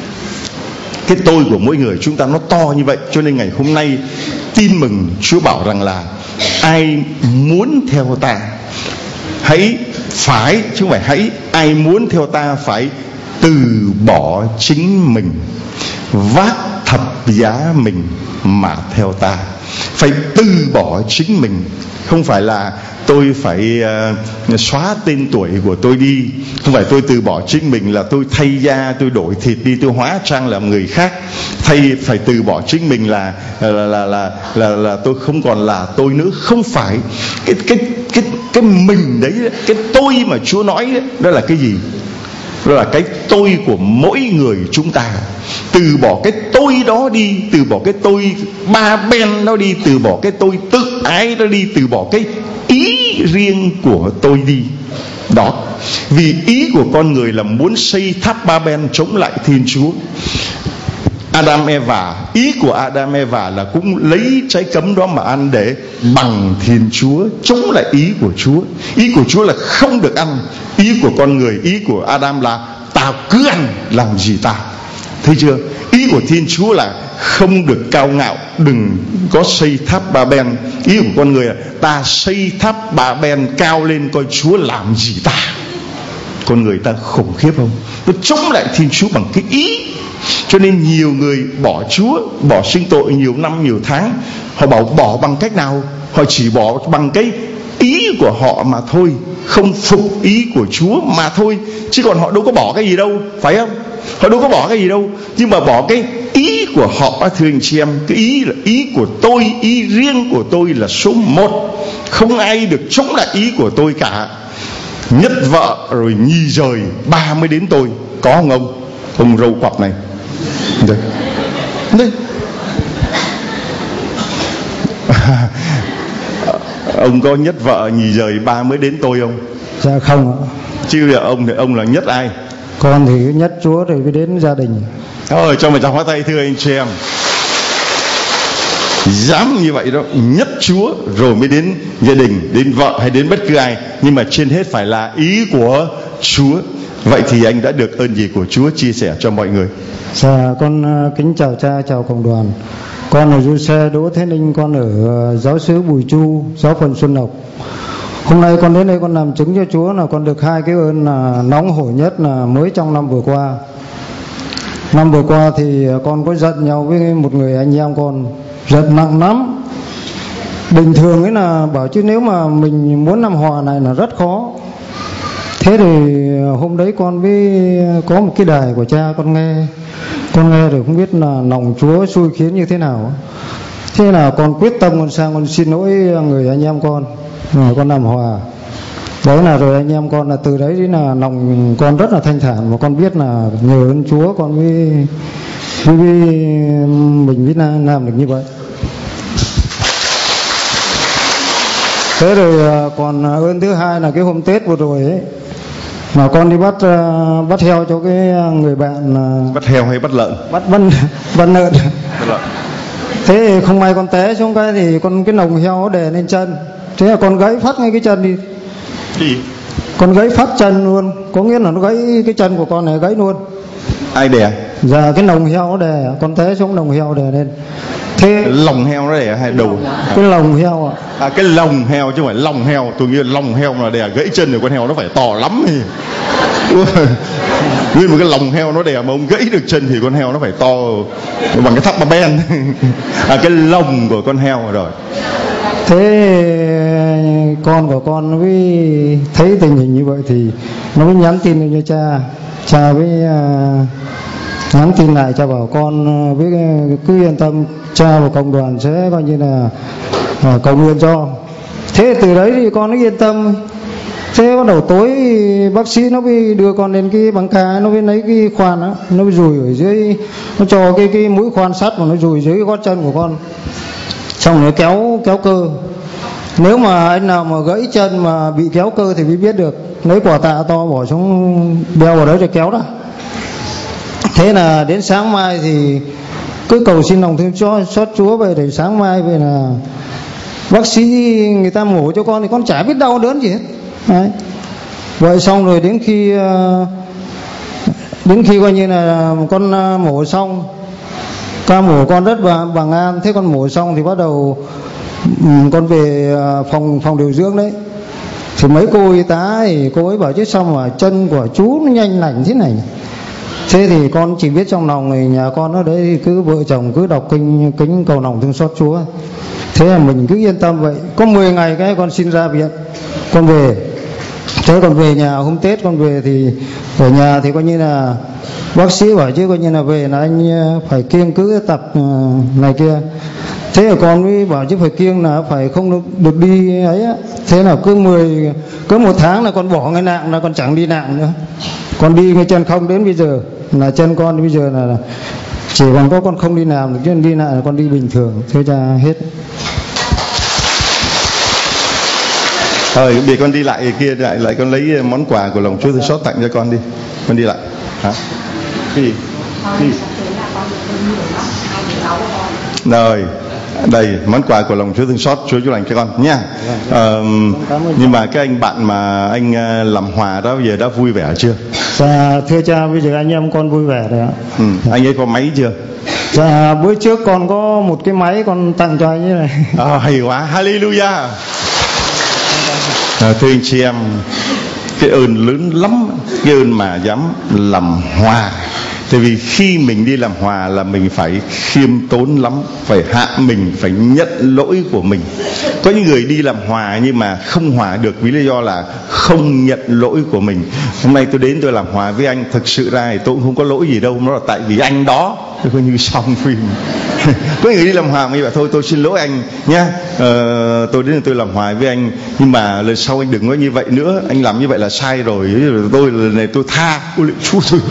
cái tôi của mỗi người chúng ta nó to như vậy. Cho nên ngày hôm nay tin mừng Chúa bảo rằng là ai muốn theo ta hãy phải, chứ không phải hãy, ai muốn theo ta phải từ bỏ chính mình, vác thập giá mình mà theo ta. Phải từ bỏ chính mình. Không phải là tôi phải uh, xóa tên tuổi của tôi đi. Không phải tôi từ bỏ chính mình là tôi thay da, tôi đổi thịt đi, tôi hóa trang làm người khác. Thay phải từ bỏ chính mình là là là là là, là, là tôi không còn là tôi nữa. Không phải. Cái cái cái cái mình đấy, cái tôi mà Chúa nói đấy, đó là cái gì? Đó là cái tôi của mỗi người chúng ta. Từ bỏ cái tôi đó đi, từ bỏ cái tôi Ba Ben đó đi, từ bỏ cái tôi tự ái đó đi, từ bỏ cái ý riêng của tôi đi. Đó. Vì ý của con người là muốn xây tháp Ba Ben chống lại Thiên Chúa. Adam Eva, ý của Adam Eva là cũng lấy trái cấm đó mà ăn để bằng Thiên Chúa, chống lại ý của Chúa. Ý của Chúa là không được ăn. Ý của con người, ý của Adam là tao cứ ăn, làm gì tao. Thấy chưa? Ý của Thiên Chúa là không được cao ngạo, đừng có xây tháp Ba Ben. Ý của con người là ta xây tháp Ba Ben cao lên coi Chúa làm gì ta. Con người ta khủng khiếp không? Nó chống lại Thiên Chúa bằng cái ý. Cho nên nhiều người bỏ Chúa, bỏ sinh tội nhiều năm nhiều tháng. Họ bảo bỏ bằng cách nào? Họ chỉ bỏ bằng cái ý của họ mà thôi, không phục ý của Chúa mà thôi. Chứ còn họ đâu có bỏ cái gì đâu, phải không? Họ đâu có bỏ cái gì đâu. Nhưng mà bỏ cái ý của họ, thưa anh chị em. Cái ý là ý của tôi, ý riêng của tôi là số một. Không ai được chống lại ý của tôi cả. Nhất vợ rồi nhì rời ba mới đến tôi. Có không ông? Ông râu quặp này. Đây. Đây. Ông có nhất vợ nhì rời ba mới đến tôi không? Dạ không. Chứ là ông thì ông là nhất ai? Con thì nhất Chúa rồi mới đến gia đình. Thôi cho mình chào hóa tay thưa anh chị em. Dám như vậy đó, nhất Chúa rồi mới đến gia đình, đến vợ hay đến bất cứ ai. Nhưng mà trên hết phải là ý của Chúa. Vậy thì anh đã được ơn gì của Chúa chia sẻ cho mọi người? Dạ con kính chào cha, chào cộng đoàn. Con là Du Xe Đỗ Thế Ninh, con ở giáo xứ Bùi Chu, giáo phận Xuân Lộc. Hôm nay con đến đây con làm chứng cho Chúa là con được hai cái ơn là nóng hổi nhất là mới trong năm vừa qua. Năm vừa qua thì con có giận nhau với một người anh em con, giận nặng lắm. Bình thường ấy là bảo chứ nếu mà mình muốn làm hòa này là rất khó. Thế thì hôm đấy con với có một cái đài của cha con nghe. Con nghe rồi không biết là lòng Chúa xui khiến như thế nào. Thế là con quyết tâm con sang con xin lỗi người anh em con, rồi con làm hòa. Đấy là rồi anh em con là từ đấy đến là lòng con rất là thanh thản. Và con biết là nhờ ơn Chúa con mới, mới, mới mình mới làm được như vậy. Thế rồi còn ơn thứ hai là cái hôm Tết vừa rồi ấy, mà con đi bắt bắt heo cho cái người bạn. Bắt heo hay bắt lợn? Bắt bắt bắt lợn. Thế thì không may con té xuống cái thì con cái nòng heo nó đè lên chân, thế là con gãy phát ngay cái chân đi. Gì? Con gãy phát chân luôn, có nghĩa là nó gãy cái chân của con này gãy luôn. Ai đè? Dạ cái nòng heo nó đè, con té xuống nòng heo đè lên. Thế lồng heo nó đè hay đầu? Cái lồng heo ạ. À. à cái lồng heo chứ không phải lòng heo. Tôi nghĩ lòng heo mà đè gãy chân thì con heo nó phải to lắm thì. Nguyên một cái lồng heo nó đè mà ông gãy được chân thì con heo nó phải to bằng cái thắp ba ben. À cái lồng của con heo rồi. Thế con của con nó mới thấy tình hình như vậy thì nó mới nhắn tin lên cho cha. Cha với uh, nhắn tin lại cha bảo con với cứ yên tâm, cha và cộng đoàn sẽ coi như là uh, cầu nguyện cho. Thế từ đấy thì con nó yên tâm. Thế bắt đầu tối bác sĩ nó mới đưa con lên cái băng ca, nó mới lấy cái khoan đó, nó mới dùi ở dưới, nó cho cái cái mũi khoan sắt mà nó dùi dưới gót chân của con, xong rồi kéo kéo cơ. Nếu mà anh nào mà gãy chân mà bị kéo cơ thì mới biết được, lấy quả tạ to bỏ xuống đeo vào đấy để kéo đó. Thế là đến sáng mai thì cứ cầu xin lòng thương cho xót Chúa về để sáng mai về là bác sĩ người ta mổ cho con thì con chả biết đau đớn gì hết. Đấy. Vậy xong rồi đến khi đến khi coi như là con mổ xong, ca mổ con rất bằng, bằng an. Thế con mổ xong thì bắt đầu con về phòng phòng điều dưỡng đấy, thì mấy cô y tá thì cô ấy bảo chứ sao mà chân của chú nó nhanh lành thế này. Thế thì con chỉ biết trong lòng này nhà con ở đấy thì cứ vợ chồng cứ đọc kinh kính cầu lòng thương xót Chúa. Thế là mình cứ yên tâm vậy. Có mười ngày cái con xin ra viện, con về. Thế còn về nhà hôm Tết con về thì ở nhà thì coi như là bác sĩ bảo chứ coi như là về là anh phải kiêng cứ tập này kia. Thế là con mới bảo chứ phải kiêng là phải không được, được đi ấy á. Thế là cứ mười cứ một tháng là con bỏ cái nạng là con chẳng đi nạng nữa. Con đi cái chân không đến bây giờ là chân con bây giờ là chỉ còn có con không đi làm được, chứ đi lại là con đi bình thường. Thế ra hết. Thôi bây con đi lại kia lại lại con lấy món quà của lòng Chúa thương xót tặng cho con đi. Con đi lại. Hả? Cái gì? Cái gì? Rồi, đây món quà của lòng Chúa thương xót, Chúa chúc lành cho con nha. À, nhưng mà cái anh bạn mà anh làm hòa đó bây giờ đã vui vẻ chưa? Dạ thưa cha, bây giờ anh em con vui vẻ rồi ạ. Ừ, anh ấy có máy chưa? Dạ bữa trước con có một cái máy con tặng cho anh ấy này. À, hay quá, hallelujah. À, thưa anh chị em, cái ơn lớn lắm, cái ơn mà dám làm hòa. Tại vì khi mình đi làm hòa là mình phải khiêm tốn lắm, phải hạ mình, phải nhận lỗi của mình. Có những người đi làm hòa nhưng mà không hòa được vì lý do là không nhận lỗi của mình. Hôm nay tôi đến tôi làm hòa với anh, thực sự ra thì tôi cũng không có lỗi gì đâu, nó là tại vì anh đó. Tôi coi như xong phim. Có người đi làm hòa mà bảo thôi tôi xin lỗi anh nha, ờ, tôi đến tôi làm hòa với anh, nhưng mà lần sau anh đừng có như vậy nữa, anh làm như vậy là sai rồi, tôi lần này tôi tha. Ôi chú tôi.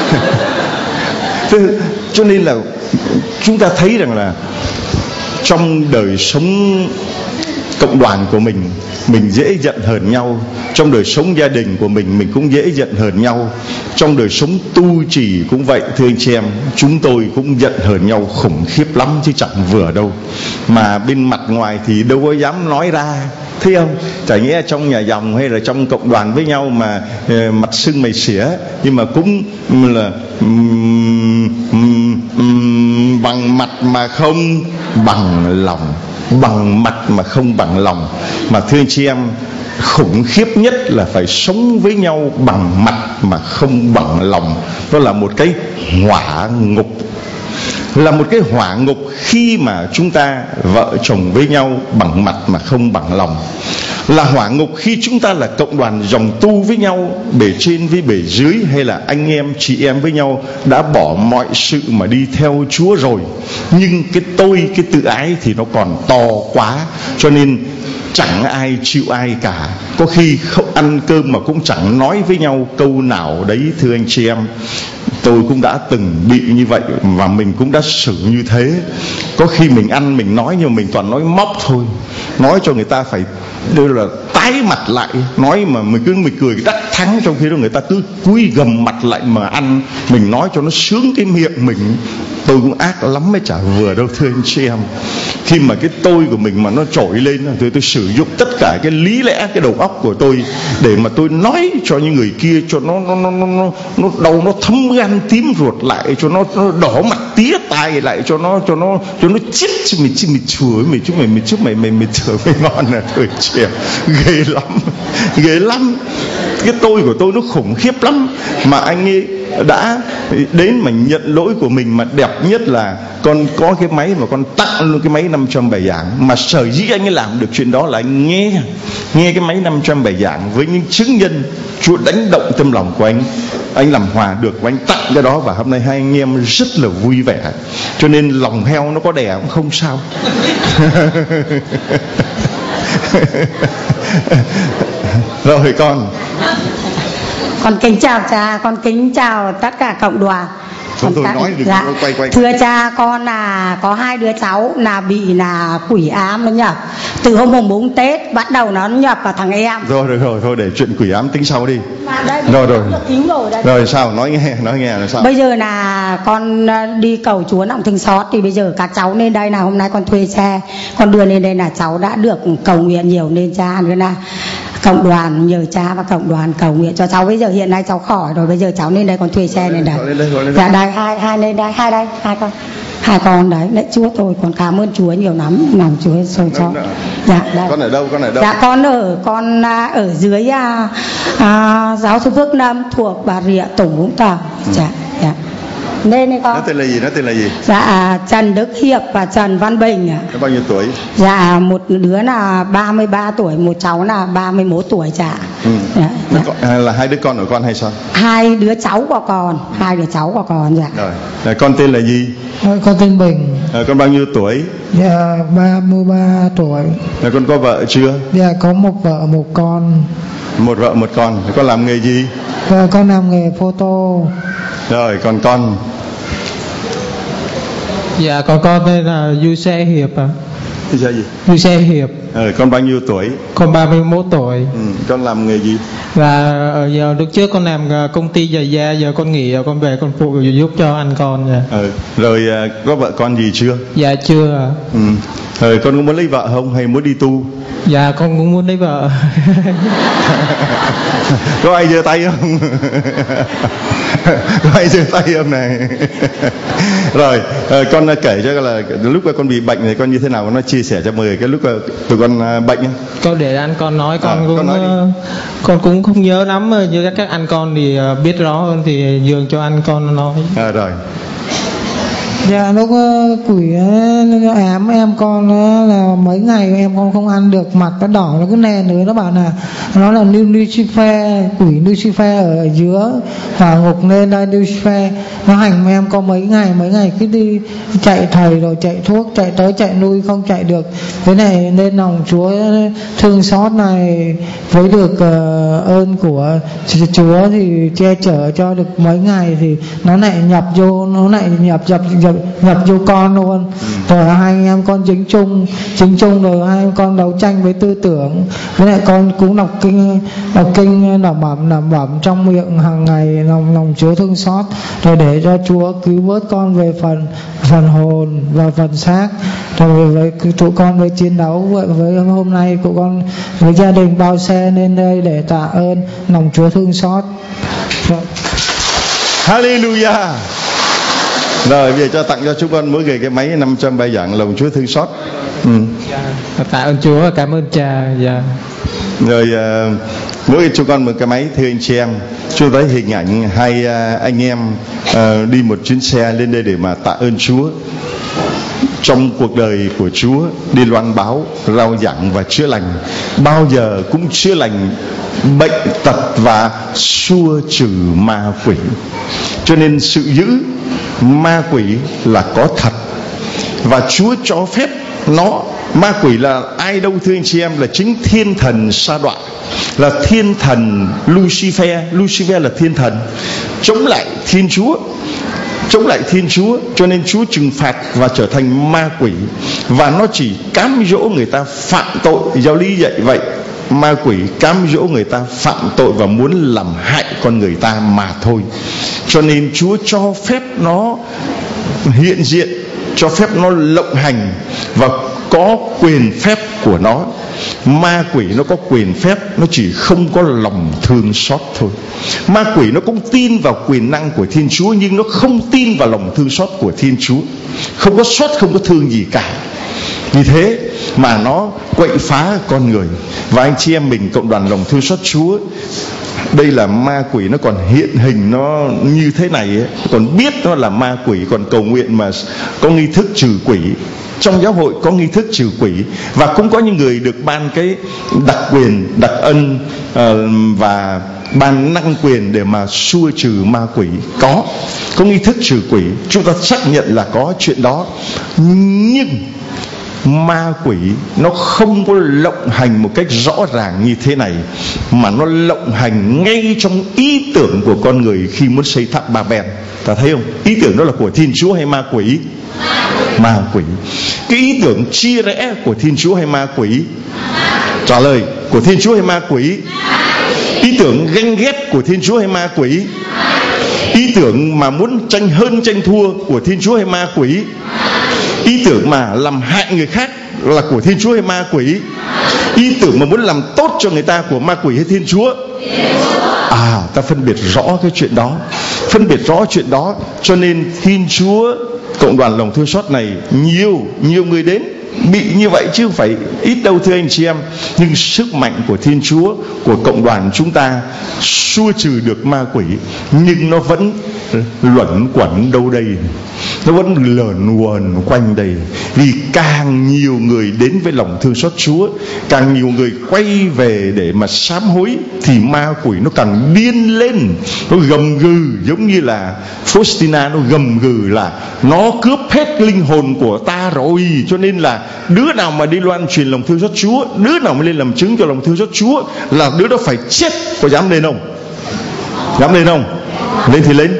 Cho nên là chúng ta thấy rằng là trong đời sống cộng đoàn của mình, mình dễ giận hờn nhau. Trong đời sống gia đình của mình, mình cũng dễ giận hờn nhau. Trong đời sống tu trì cũng vậy, thưa anh chị em, chúng tôi cũng giận hờn nhau khủng khiếp lắm chứ chẳng vừa đâu. Mà bên mặt ngoài thì đâu có dám nói ra, thấy không? Chả nghĩa trong nhà dòng hay là trong cộng đoàn với nhau mà uh, mặt sưng mày xỉa, nhưng mà cũng là um, um, um, bằng mặt mà không bằng lòng, bằng mặt mà không bằng lòng. Mà thưa anh chị em, khủng khiếp nhất là phải sống với nhau bằng mặt mà không bằng lòng. Đó là một cái hỏa ngục, là một cái hỏa ngục khi mà chúng ta vợ chồng với nhau bằng mặt mà không bằng lòng. Là hỏa ngục khi chúng ta là cộng đoàn dòng tu với nhau, bề trên với bề dưới, hay là anh em chị em với nhau đã bỏ mọi sự mà đi theo Chúa rồi, nhưng cái tôi, cái tự ái thì nó còn to quá. Cho nên chẳng ai chịu ai cả. Có khi không ăn cơm mà cũng chẳng nói với nhau câu nào đấy, thưa anh chị em. Tôi cũng đã từng bị như vậy và mình cũng đã xử như thế. Có khi mình ăn mình nói nhưng mình toàn nói móc thôi, nói cho người ta phải đưa là tái mặt lại, nói mà mình cứ mình cười đắc thắng, trong khi đó người ta cứ cúi gầm mặt lại mà ăn. Mình nói cho nó sướng cái miệng mình. Tôi cũng ác lắm mới chả vừa đâu, thưa anh chị em. Khi mà cái tôi của mình mà nó trỗi lên thì tôi sử dụng tất cả cái lý lẽ, cái đầu óc của tôi để mà tôi nói cho những người kia cho nó nó nó nó nó đau, nó thấm gan tím ruột lại, cho nó, nó đỏ mặt tía tai lại, cho nó cho nó cho nó chết cho mình chứ mình chửi mình chứ mày mình chứ mày mày mày chửi mày ngon là thôi chị em. Ghê lắm, ghê lắm. Cái tôi của tôi nó khủng khiếp lắm. Mà anh ấy đã đến mà nhận lỗi của mình. Mà đẹp nhất là con có cái máy mà con tặng luôn cái máy năm trăm bài giảng. Mà sở dĩ anh ấy làm được chuyện đó là anh nghe nghe cái máy năm trăm bài giảng với những chứng nhân Chúa đánh động tâm lòng của anh. Anh làm hòa được và anh tặng cái đó. Và hôm nay hai anh em rất là vui vẻ. Cho nên lòng heo nó có đẻ cũng không sao. Rồi con Con kính chào cha, con kính chào tất cả cộng đoàn. Thôi tôi nói đừng dạ. quay quay. Thưa cha, con là có hai đứa cháu là bị là quỷ ám nó nhập. Từ hôm mùng bốn Tết bắt đầu nó nhập vào thằng em. Rồi rồi rồi thôi để chuyện quỷ ám tính sau đi. Đây, rồi rồi. rồi, đây. Rồi sao nói nghe nói nghe là sao? Bây giờ là con đi cầu Chúa Nọng Thương Xót thì bây giờ các cháu lên đây là hôm nay con thuê xe, con đưa lên đây là cháu đã được cầu nguyện nhiều nên cha nữa là cộng đoàn nhờ cha và cộng đoàn cầu nguyện cho cháu. Bây giờ hiện nay cháu khỏi rồi, bây giờ cháu lên đây con thuê xe lên đây. Lên đây, lên đây. Dạ đây hai hai lên đây, hai đây, hai con. Hai con đấy, lạy Chúa tôi con cảm ơn Chúa nhiều lắm, lòng Chúa soi cho. Dạ đây. Con ở đâu? Con ở đâu? Dạ con ở con ở dưới à, à, giáo sư Phước Lâm thuộc Bà Rịa, Tổng Vũng Tàu. Ừ. Dạ dạ. Nên đây con. Nó tên là gì? Nó tên là gì? Dạ Trần Đức Hiệp và Trần Văn Bình ạ. Nó bao nhiêu tuổi? Dạ một đứa là ba mươi ba tuổi, một cháu là ba mươi mốt tuổi dạ. Ừ. Dạ, dạ. Con, là hai đứa con của con hay sao? Hai đứa cháu của con, hai đứa cháu của con dạ. Rồi. Rồi con tên là gì? Con tên Bình. Rồi, con bao nhiêu tuổi? Dạ ba mươi ba tuổi. Rồi con có vợ chưa? Dạ có một vợ một con. Một vợ một con. Rồi, con làm nghề gì? Dạ, con làm nghề photo. Rồi còn con? Dạ con con tên là Du Xe Hiệp à. Cái gì? Du Xe Hiệp. Rồi con bao nhiêu tuổi? Con ba mươi mốt tuổi. Ừ, con làm nghề gì? Và giờ lúc trước con làm công ty giày da, giờ con nghỉ rồi con về con phụ giúp cho anh con. Dạ. Ừ. Rồi có vợ con gì chưa? Dạ chưa. Ừ. Rồi con có muốn lấy vợ không hay muốn đi tu? Dạ con cũng muốn lấy vợ. Có ai giơ tay không? Có ai giơ tay không này? Rồi con kể cho là lúc con bị bệnh thì con như thế nào, con chia sẻ cho mười cái lúc tụi con bệnh. Con để anh con nói, con à, cũng con, nói con cũng không nhớ lắm, như các anh con thì biết rõ hơn thì nhường cho anh con nói. À, rồi. Dạ lúc quỷ ám em con là mấy ngày em con không ăn được, mặt nó đỏ, nó cứ nè nữa, nó bảo là nó là Lucifer, quỷ Lucifer ở giữa hỏa ngục nên đây Lucifer nó hành em con mấy ngày mấy ngày cứ đi chạy thầy rồi chạy thuốc, chạy tới chạy lui không chạy được. Thế này nên lòng Chúa thương xót này với được uh, ơn của Chúa thì che chở cho được mấy ngày thì nó lại nhập vô, nó lại nhập nhập nhập nhập vô con luôn. Rồi hai anh em con chính chung chính chung rồi hai em con đấu tranh với tư tưởng, với lại con cũng đọc kinh đọc kinh lẩm bẩm lẩm bẩm trong miệng hàng ngày, lòng lòng Chúa thương xót rồi để cho Chúa cứu vớt con về phần phần hồn và phần xác. Rồi với tụi con với chiến đấu với, với hôm nay tụi con với gia đình bao xe lên đây để tạ ơn lòng Chúa thương xót. Rồi. Hallelujah. Rồi bây giờ cho tặng cho chúng con mỗi người cái máy năm trăm bài giảng lòng Chúa thương xót. Ừ. Dạ, tạ ơn Chúa, cảm ơn cha. Dạ. Rồi uh, mỗi chúng con một cái máy. Thưa anh chị em, chúng thấy hình ảnh hai uh, anh em uh, đi một chuyến xe lên đây để mà tạ ơn Chúa. Trong cuộc đời của Chúa đi loan báo, rao giảng và chữa lành, bao giờ cũng chữa lành bệnh tật và xua trừ ma quỷ. Cho nên sự dữ ma quỷ là có thật, và Chúa cho phép nó Ma quỷ là ai đâu thưa anh chị em? Là chính thiên thần Sa Đọa, là thiên thần Lucifer. Lucifer là thiên thần chống lại Thiên Chúa, chống lại Thiên Chúa, cho nên Chúa trừng phạt và trở thành ma quỷ. Và nó chỉ cám dỗ người ta phạm tội. Giáo lý dạy vậy, ma quỷ cám dỗ người ta phạm tội và muốn làm hại con người ta mà thôi. Cho nên Chúa cho phép nó hiện diện, cho phép nó lộng hành và có quyền phép của nó. Ma quỷ nó có quyền phép, nó chỉ không có lòng thương xót thôi. Ma quỷ nó cũng tin vào quyền năng của Thiên Chúa, nhưng nó không tin vào lòng thương xót của Thiên Chúa. Không có xót, không có thương gì cả. Vì thế mà nó quậy phá con người. Và anh chị em mình cộng đoàn lòng thương xót Chúa, đây là ma quỷ nó còn hiện hình nó như thế này ấy, còn biết nó là ma quỷ, còn cầu nguyện mà có nghi thức trừ quỷ. Trong giáo hội có nghi thức trừ quỷ, và cũng có những người được ban cái đặc quyền, đặc ân uh, và ban năng quyền để mà xua trừ ma quỷ. Có Có nghi thức trừ quỷ, chúng ta xác nhận là có chuyện đó. Nhưng ma quỷ nó không có lộng hành một cách rõ ràng như thế này, mà nó lộng hành ngay trong ý tưởng của con người khi muốn xây tháp Ba Ben. Ta thấy không? Ý tưởng đó là của Thiên Chúa hay ma quỷ? Ma quỷ. Cái ý tưởng chia rẽ của Thiên Chúa hay ma quỷ? Trả lời, của Thiên Chúa hay ma quỷ? Ý tưởng ganh ghét của Thiên Chúa hay ma quỷ? Ý tưởng mà muốn tranh hơn tranh thua của Thiên Chúa hay ma quỷ? Ý tưởng mà làm hại người khác là của Thiên Chúa hay ma quỷ? Ý tưởng mà muốn làm tốt cho người ta của ma quỷ hay Thiên Chúa? À, ta phân biệt rõ cái chuyện đó, phân biệt rõ chuyện đó. Cho nên Thiên Chúa, cộng đoàn lòng thương xót này, nhiều nhiều người đến bị như vậy chứ không phải ít đâu thưa anh chị em. Nhưng sức mạnh của Thiên Chúa, của cộng đoàn chúng ta xua trừ được ma quỷ, nhưng nó vẫn luẩn quẩn đâu đây, nó vẫn lởn quẩn quanh đây. Vì càng nhiều người đến với lòng thương xót Chúa, càng nhiều người quay về để mà sám hối, thì ma quỷ nó càng điên lên, nó gầm gừ giống như là Faustina, nó gầm gừ là nó cướp hết linh hồn của ta rồi. Cho nên là đứa nào mà đi loan truyền lòng thương xót Chúa, đứa nào mà lên làm chứng cho lòng thương xót Chúa là đứa đó phải chết. Có dám lên không? Dám lên không? Lên thì lên.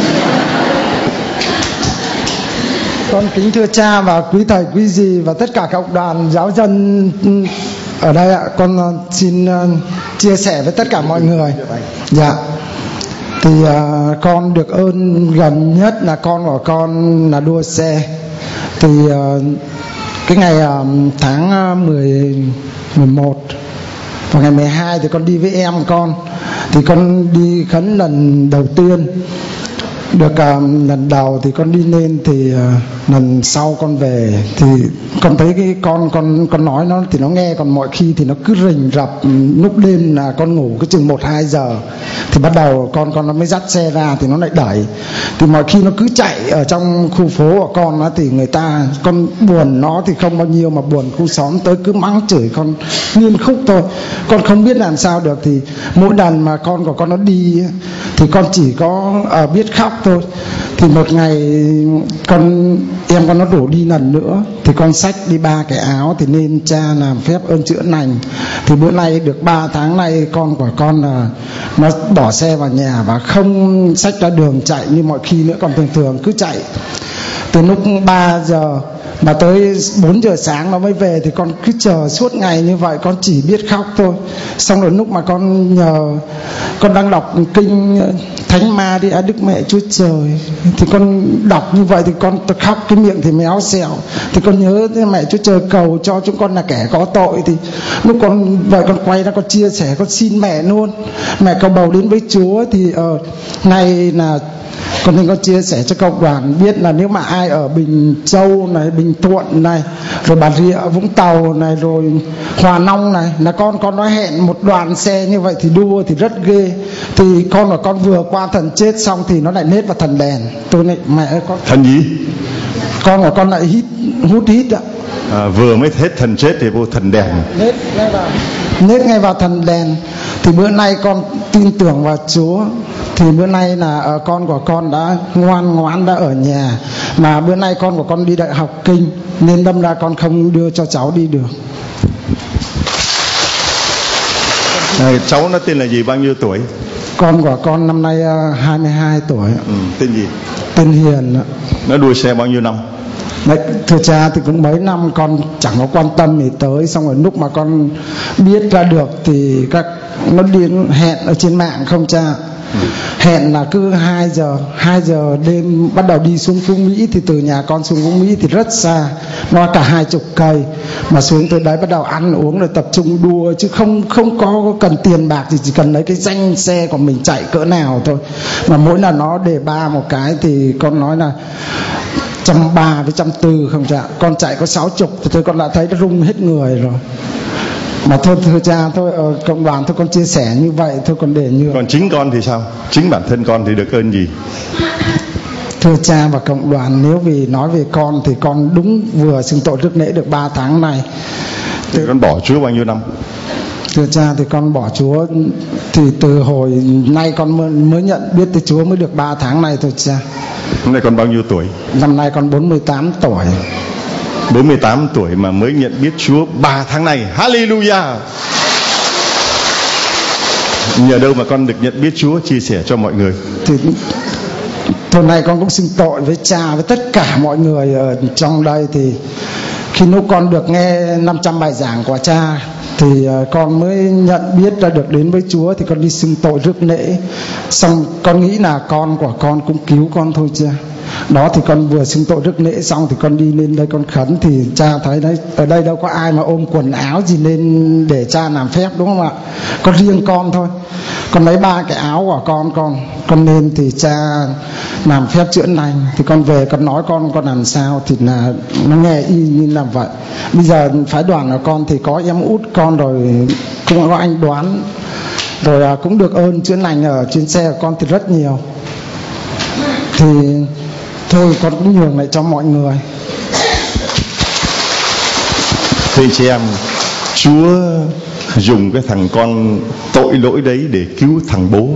Con kính thưa cha và quý thầy quý dì và tất cả cộng đoàn giáo dân ở đây ạ. Con xin chia sẻ với tất cả mọi người. Dạ. Thì uh, con được ơn gần nhất là con của con là đua xe. Thì uh, cái ngày uh, tháng mười, mười một và ngày mười hai thì con đi với em con. Thì con đi khấn lần đầu tiên. Được uh, lần đầu thì con đi lên, thì uh, lần sau con về thì con thấy cái con con con nói nó thì nó nghe, còn mọi khi thì nó cứ rình rập. Lúc đêm là con ngủ cái chừng một hai giờ thì bắt đầu con con nó mới dắt xe ra thì nó lại đẩy. Thì mọi khi nó cứ chạy ở trong khu phố của con đó, thì người ta, con buồn nó thì không bao nhiêu, mà buồn khu xóm tới cứ mắng chửi con liên khúc thôi. Con không biết làm sao được. Thì mỗi lần mà con của con nó đi thì con chỉ có uh, biết khóc thôi. Thì một ngày con em con nó rủ đi lần nữa, thì con xách đi ba cái áo thì nên cha làm phép ơn chữa lành. Thì bữa nay được ba tháng nay con của con là nó bỏ xe vào nhà và không xách ra đường chạy như mọi khi nữa, còn thường thường cứ chạy từ lúc ba giờ mà tới bốn giờ sáng nó mới về. Thì con cứ chờ suốt ngày như vậy, con chỉ biết khóc thôi. Xong rồi lúc mà con nhờ, con đang đọc kinh Thánh Ma đi, à Đức Mẹ Chúa Trời, thì con đọc như vậy thì con khóc, cái miệng thì méo xẹo. Thì con nhớ Mẹ Chúa Trời cầu cho chúng con là kẻ có tội. Thì lúc con vậy con quay ra con chia sẻ, con xin mẹ luôn, mẹ cầu bầu đến với Chúa. Thì ở uh, này là con nên có chia sẻ cho cộng đoàn biết là nếu mà ai ở Bình Châu này, Bình Thuận này, rồi Bà Rịa Vũng Tàu này, rồi Hòa Long này, là con con nói hẹn một đoàn xe như vậy thì đua thì rất ghê. Thì con của con vừa qua thần chết xong thì nó lại nết vào thần đèn. Tôi lại mẹ ơi, con thần gì? Con của con lại hít hút hít ạ. À, vừa mới hết thần chết thì vô thần đèn. Nết ngay vào nết ngay vào thần đèn. Thì bữa nay con tin tưởng vào Chúa. Thì bữa nay là uh, con của con đã ngoan ngoãn đã ở nhà, mà bữa nay con của con đi đại học kinh nên đâm ra con không đưa cho cháu đi được. À, cháu nó tên là gì, bao nhiêu tuổi? Con của con năm nay uh, hai mươi hai tuổi. Ừ, tên gì? Tên Hiền. Nó đua xe bao nhiêu năm? Đấy, thưa cha thì cũng mấy năm con chẳng có quan tâm gì tới, xong rồi lúc mà con biết ra được thì các nó điên hẹn ở trên mạng không cha. Ừ. Hẹn là cứ hai giờ hai giờ đêm bắt đầu đi xuống Phú Mỹ, thì từ nhà con xuống Phú Mỹ thì rất xa, nó cả hai chục cây, mà xuống từ đấy bắt đầu ăn uống rồi tập trung đua, chứ không không có cần tiền bạc gì, chỉ cần lấy cái danh xe của mình chạy cỡ nào thôi. Mà mỗi lần nó đề ba một cái thì con nói là trăm ba với trăm tư không cha, con chạy có sáu chục thì thôi con đã thấy nó rung hết người rồi. Mà thôi thưa cha, thôi ở cộng đoàn thôi con chia sẻ như vậy thôi, còn để như còn chính con thì sao? Chính bản thân con thì được ơn gì? Thưa cha và cộng đoàn, nếu vì nói về con thì con đúng vừa xưng tội rước lễ được ba tháng này. Thì con bỏ Chúa bao nhiêu năm? Thưa cha thì con bỏ Chúa thì từ hồi nay con mới, mới nhận biết tới Chúa mới được ba tháng này thôi cha. Hôm nay con bao nhiêu tuổi? Năm nay con bốn mươi tám tuổi. bốn mươi tám tuổi mà mới nhận biết Chúa ba tháng này. Hallelujah. Nhờ đâu mà con được nhận biết Chúa, chia sẻ cho mọi người? Thì hôm nay con cũng xin tội với cha, với tất cả mọi người ở trong đây. Thì khi lúc con được nghe năm trăm bài giảng của cha thì con mới nhận biết ra được đến với Chúa, thì con đi xưng tội rước lễ. Xong con nghĩ là con của con cũng cứu con thôi cha. Đó thì con vừa xưng tội rước lễ xong thì con đi lên đây con khấn, thì cha thấy đấy, ở đây đâu có ai mà ôm quần áo gì lên để cha làm phép, đúng không ạ? Có riêng con thôi. Con lấy ba cái áo của con con con lên thì cha làm phép chữa lành. Thì con về con nói con con làm sao thì là nó nghe y như là vậy. Bây giờ phái đoàn của con thì có em út con rồi, cũng có anh Đoán rồi, cũng được ơn chữa lành ở trên xe của con thì rất nhiều. Thì thôi con cũng nhường lại cho mọi người. Thưa chị em, Chúa dùng cái thằng con tội lỗi đấy để cứu thằng bố.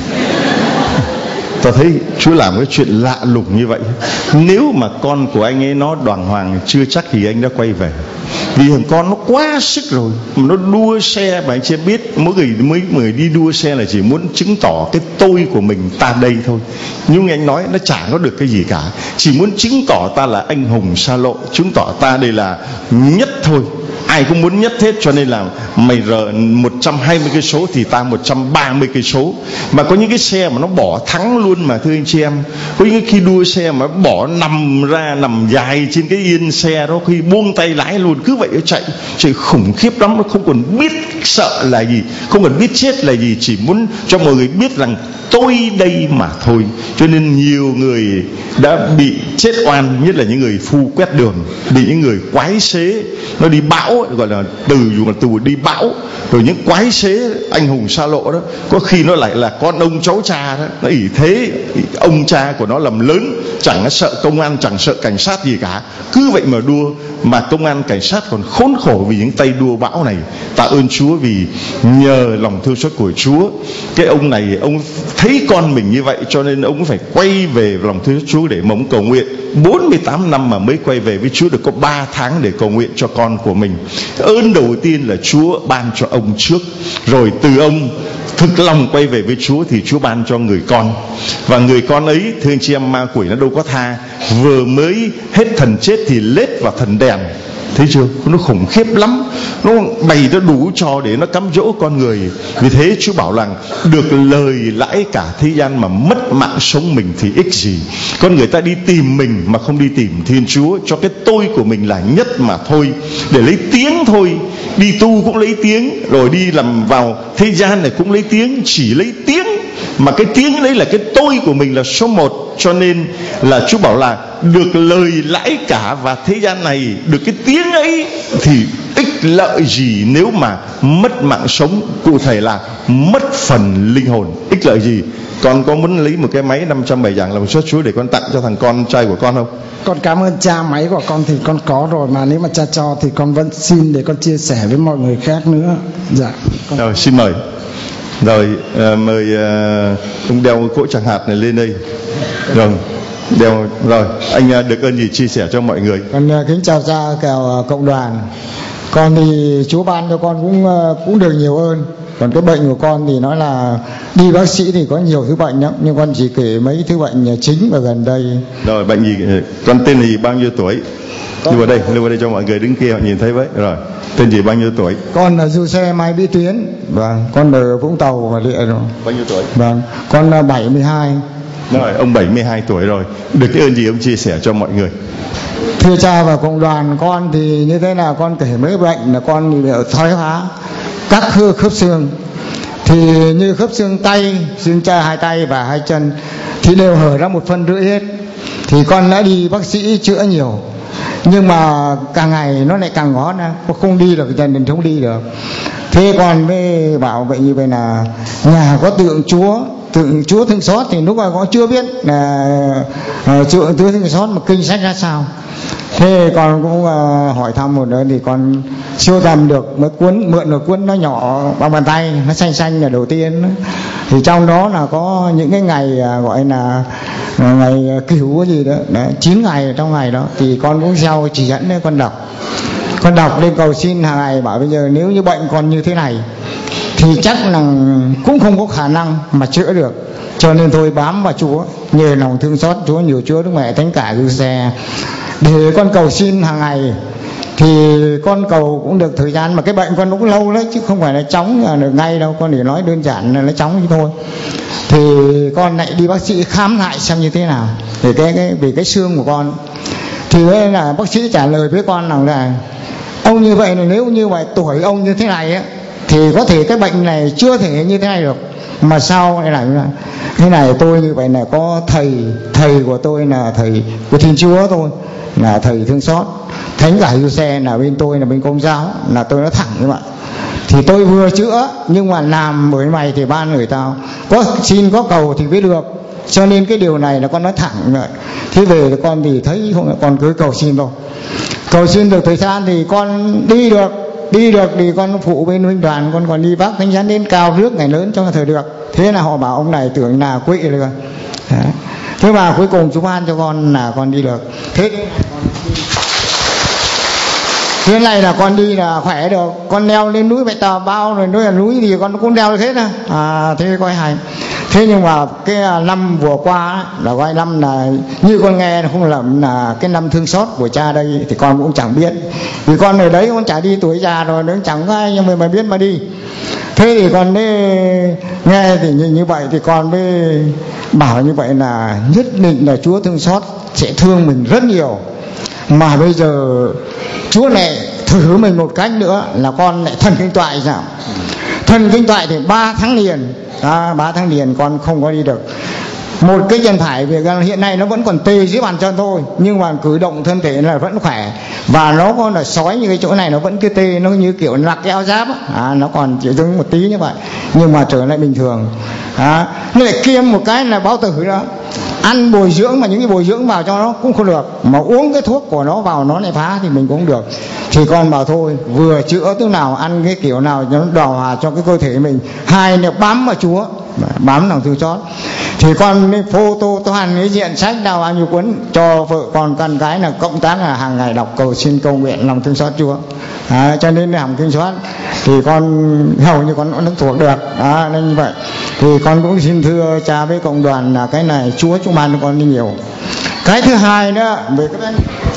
Tôi thấy Chúa làm cái chuyện lạ lùng như vậy. Nếu mà con của anh ấy nó đàng hoàng chưa chắc thì anh đã quay về. Vì thằng con nó quá sức rồi, mà nó đua xe mà anh chưa biết. Mỗi người mới người đi đua xe là chỉ muốn chứng tỏ cái tôi của mình, ta đây thôi. Nhưng anh nói nó chả có được cái gì cả, chỉ muốn chứng tỏ ta là anh hùng xa lộ, chứng tỏ ta đây là nhất thôi. Ai cũng muốn nhất hết, cho nên là mày rờ một trăm hai mươi cây số thì ta một trăm ba mươi cây số. Mà có những cái xe mà nó bỏ thắng luôn mà thưa anh chị em. Có những khi đua xe mà bỏ nằm ra, nằm dài trên cái yên xe đó, khi buông tay lái luôn, cứ vậy nó chạy. Chạy khủng khiếp lắm, nó không còn biết sợ là gì, không còn biết chết là gì, chỉ muốn cho mọi người biết rằng tôi đây mà thôi. Cho nên nhiều người đã bị chết oan, nhất là những người phu quét đường, bị những người quái xế nó đi bão, gọi là từ dù là từ đi bão, rồi những quái xế anh hùng xa lộ đó, có khi nó lại là con ông cháu cha đó, nó ỷ thế ông cha của nó làm lớn, chẳng sợ công an, chẳng sợ cảnh sát gì cả, cứ vậy mà đua. Mà công an cảnh sát còn khốn khổ vì những tay đua bão này. Tạ ơn Chúa vì nhờ lòng thương xót của Chúa, cái ông này ông thấy con mình như vậy, cho nên ông phải quay về lòng thương xót Chúa để mong cầu nguyện. Bốn mươi tám năm mà mới quay về với Chúa, được có ba tháng để cầu nguyện cho con của mình. Ơn đầu tiên là Chúa ban cho ông trước, rồi từ ông thực lòng quay về với Chúa thì Chúa ban cho người con. Và người con ấy, thưa anh chị em, ma quỷ nó đâu có tha. Vừa mới hết thần chết thì lết vào thần đèn. Thấy chưa? Nó khủng khiếp lắm. Nó bày ra đủ trò để nó cám dỗ con người. Vì thế Chúa bảo rằng được lời lãi cả thế gian mà mất mạng sống mình thì ích gì. Con người ta đi tìm mình mà không đi tìm Thiên Chúa, cho cái tôi của mình là nhất mà thôi, để lấy tiếng thôi. Đi tu cũng lấy tiếng, rồi đi làm vào thế gian này cũng lấy tiếng, chỉ lấy tiếng. Mà cái tiếng đấy là cái tôi của mình là số một. Cho nên là Chúa bảo là được lời lãi cả và thế gian này, được cái tiếng ấy thì ích lợi gì nếu mà mất mạng sống, cụ thể là mất phần linh hồn. Ích lợi gì? Con có muốn lấy một cái máy năm trăm bài giảng lòng xót Chúa để con tặng cho thằng con trai của con không? Con cảm ơn cha, máy của con thì con có rồi, mà nếu mà cha cho thì con vẫn xin để con chia sẻ với mọi người khác nữa. Dạ con... Rồi xin mời. Rồi à, mời à, ông đeo cỗ chẳng hạt này lên đây. Rồi đeo rồi anh à, được ơn gì chia sẻ cho mọi người. Con à, kính chào cha kèo cộng đoàn. Con thì Chúa ban cho con cũng cũng được nhiều ơn. Còn cái bệnh của con thì nói là đi bác sĩ thì có nhiều thứ bệnh lắm, nhưng con chỉ kể mấy thứ bệnh chính và gần đây. Rồi bệnh gì? Con tên gì, bao nhiêu tuổi? Lưu vào đây, lưu vào đây cho mọi người đứng kia họ nhìn thấy với. Rồi tên gì, bao nhiêu tuổi? Con là Du Xe Mai Bí Tuyến. Vâng. Con ở Vũng Tàu và Địa rồi. Bao nhiêu tuổi? Vâng. Con là bảy mươi hai. Rồi ông bảy mươi hai tuổi rồi. Được cái ơn gì ông chia sẻ cho mọi người? Thưa cha và cộng đoàn, con thì như thế nào con kể mấy bệnh là con bị thoái hóa các khớp khớp xương. Thì như khớp xương tay, xương cha hai tay và hai chân thì đều hở ra một phân rưỡi hết. Thì con đã đi bác sĩ chữa nhiều, nhưng mà càng ngày nó lại càng ngó ra, không đi được, dần dần không đi được. Thế con mới bảo vậy như vậy là nhà có tượng Chúa, tượng Chúa Thương Xót, thì lúc mà con chưa biết là uh, Chúa Thương Xót mà kinh sách ra sao. Thế con cũng uh, hỏi thăm một đợt thì con siêu tầm được một cuốn, mượn một cuốn nó nhỏ bằng bàn tay, nó xanh xanh là đầu tiên. Thì trong đó là có những cái ngày uh, gọi là uh, ngày cửu cái gì đó, đấy, chín ngày trong ngày đó. Thì con cũng theo chỉ dẫn đấy, con đọc con đọc lên cầu xin hàng ngày, bảo bây giờ nếu như bệnh còn như thế này thì chắc là cũng không có khả năng mà chữa được, cho nên thôi bám vào Chúa, nhờ lòng thương xót Chúa nhiều, Chúa Đức Mẹ Thánh Cả Du Xe để con cầu xin hàng ngày. Thì con cầu cũng được thời gian, mà cái bệnh con cũng lâu đấy chứ không phải là chóng được ngay đâu, con để nói đơn giản là nó chóng như thôi. Thì con lại đi bác sĩ khám lại xem như thế nào về cái, cái về cái xương của con. Thì đây là bác sĩ trả lời với con rằng là ông như vậy là nếu như vậy tuổi ông như thế này á, thì có thể cái bệnh này chưa thể như thế này được, mà sao lại là thế này. Tôi như vậy là có thầy thầy của tôi là thầy của Thiên Chúa, tôi là thầy Thương Xót Thánh Cả Du Xe, là bên tôi là bên Công giáo, là tôi nói thẳng như vậy. Thì tôi vừa chữa nhưng mà làm bởi mày thì ban người tao có xin có cầu thì biết được, cho nên cái điều này là con nói thẳng như vậy. Thế về thì con thì thấy không, con cứ cầu xin thôi. Cầu xin được thời gian thì con đi được đi được thì con phụ bên huynh đoàn, con còn đi bác thánh giá đến cao nước ngày lớn cho thời được. Thế là họ bảo ông này tưởng là quỵ rồi. Đấy. Thế mà cuối cùng chú ban cho con là con đi được. Thế thế này là con đi là khỏe được. Con leo lên núi Bạch Tà bao rồi, núi là núi thì con cũng leo được hết à. À thế coi hay. Thế nhưng mà cái năm vừa qua là coi năm là như con nghe không lầm là cái năm thương xót của cha đây, thì con cũng chẳng biết, vì con ở đấy con chả đi, tuổi già rồi nó chẳng có ai nhưng mà biết mà đi. Thế thì con mới nghe thì như, như vậy thì con mới bảo như vậy là nhất định là Chúa Thương Xót sẽ thương mình rất nhiều, mà bây giờ Chúa này thử mình một cách nữa là con lại thần kinh toại sao. Thần kinh toại thì ba tháng liền à, ba tháng liền con không có đi được. Một cái chân phải vì hiện nay nó vẫn còn tê dưới bàn chân thôi, nhưng mà cử động thân thể là vẫn khỏe, và nó còn là sói như cái chỗ này nó vẫn cứ tê, nó như kiểu nặc cái áo giáp à, nó còn chịu chứng một tí như vậy nhưng mà trở lại bình thường. À, nó lại kiêm một cái là báo tử đó, ăn bồi dưỡng mà những cái bồi dưỡng vào cho nó cũng không được, mà uống cái thuốc của nó vào nó lại phá thì mình cũng được. Thì con bảo thôi vừa chữa tức nào ăn cái kiểu nào cho nó đào hòa cho cái cơ thể mình, hai là bám vào Chúa, bám lòng thương xót. Thì con mới photo toàn cái diện sách nào bao nhiêu cuốn cho vợ con con cái là cộng tác là hàng ngày đọc cầu xin cầu nguyện lòng thương xót Chúa. À, cho nên lòng thương xót thì con hầu như con cũng thuộc được. À, nên như vậy thì con cũng xin thưa cha với cộng đoàn là cái này Chúa chúng ban cho con đi nhiều. Cái thứ hai nữa về cái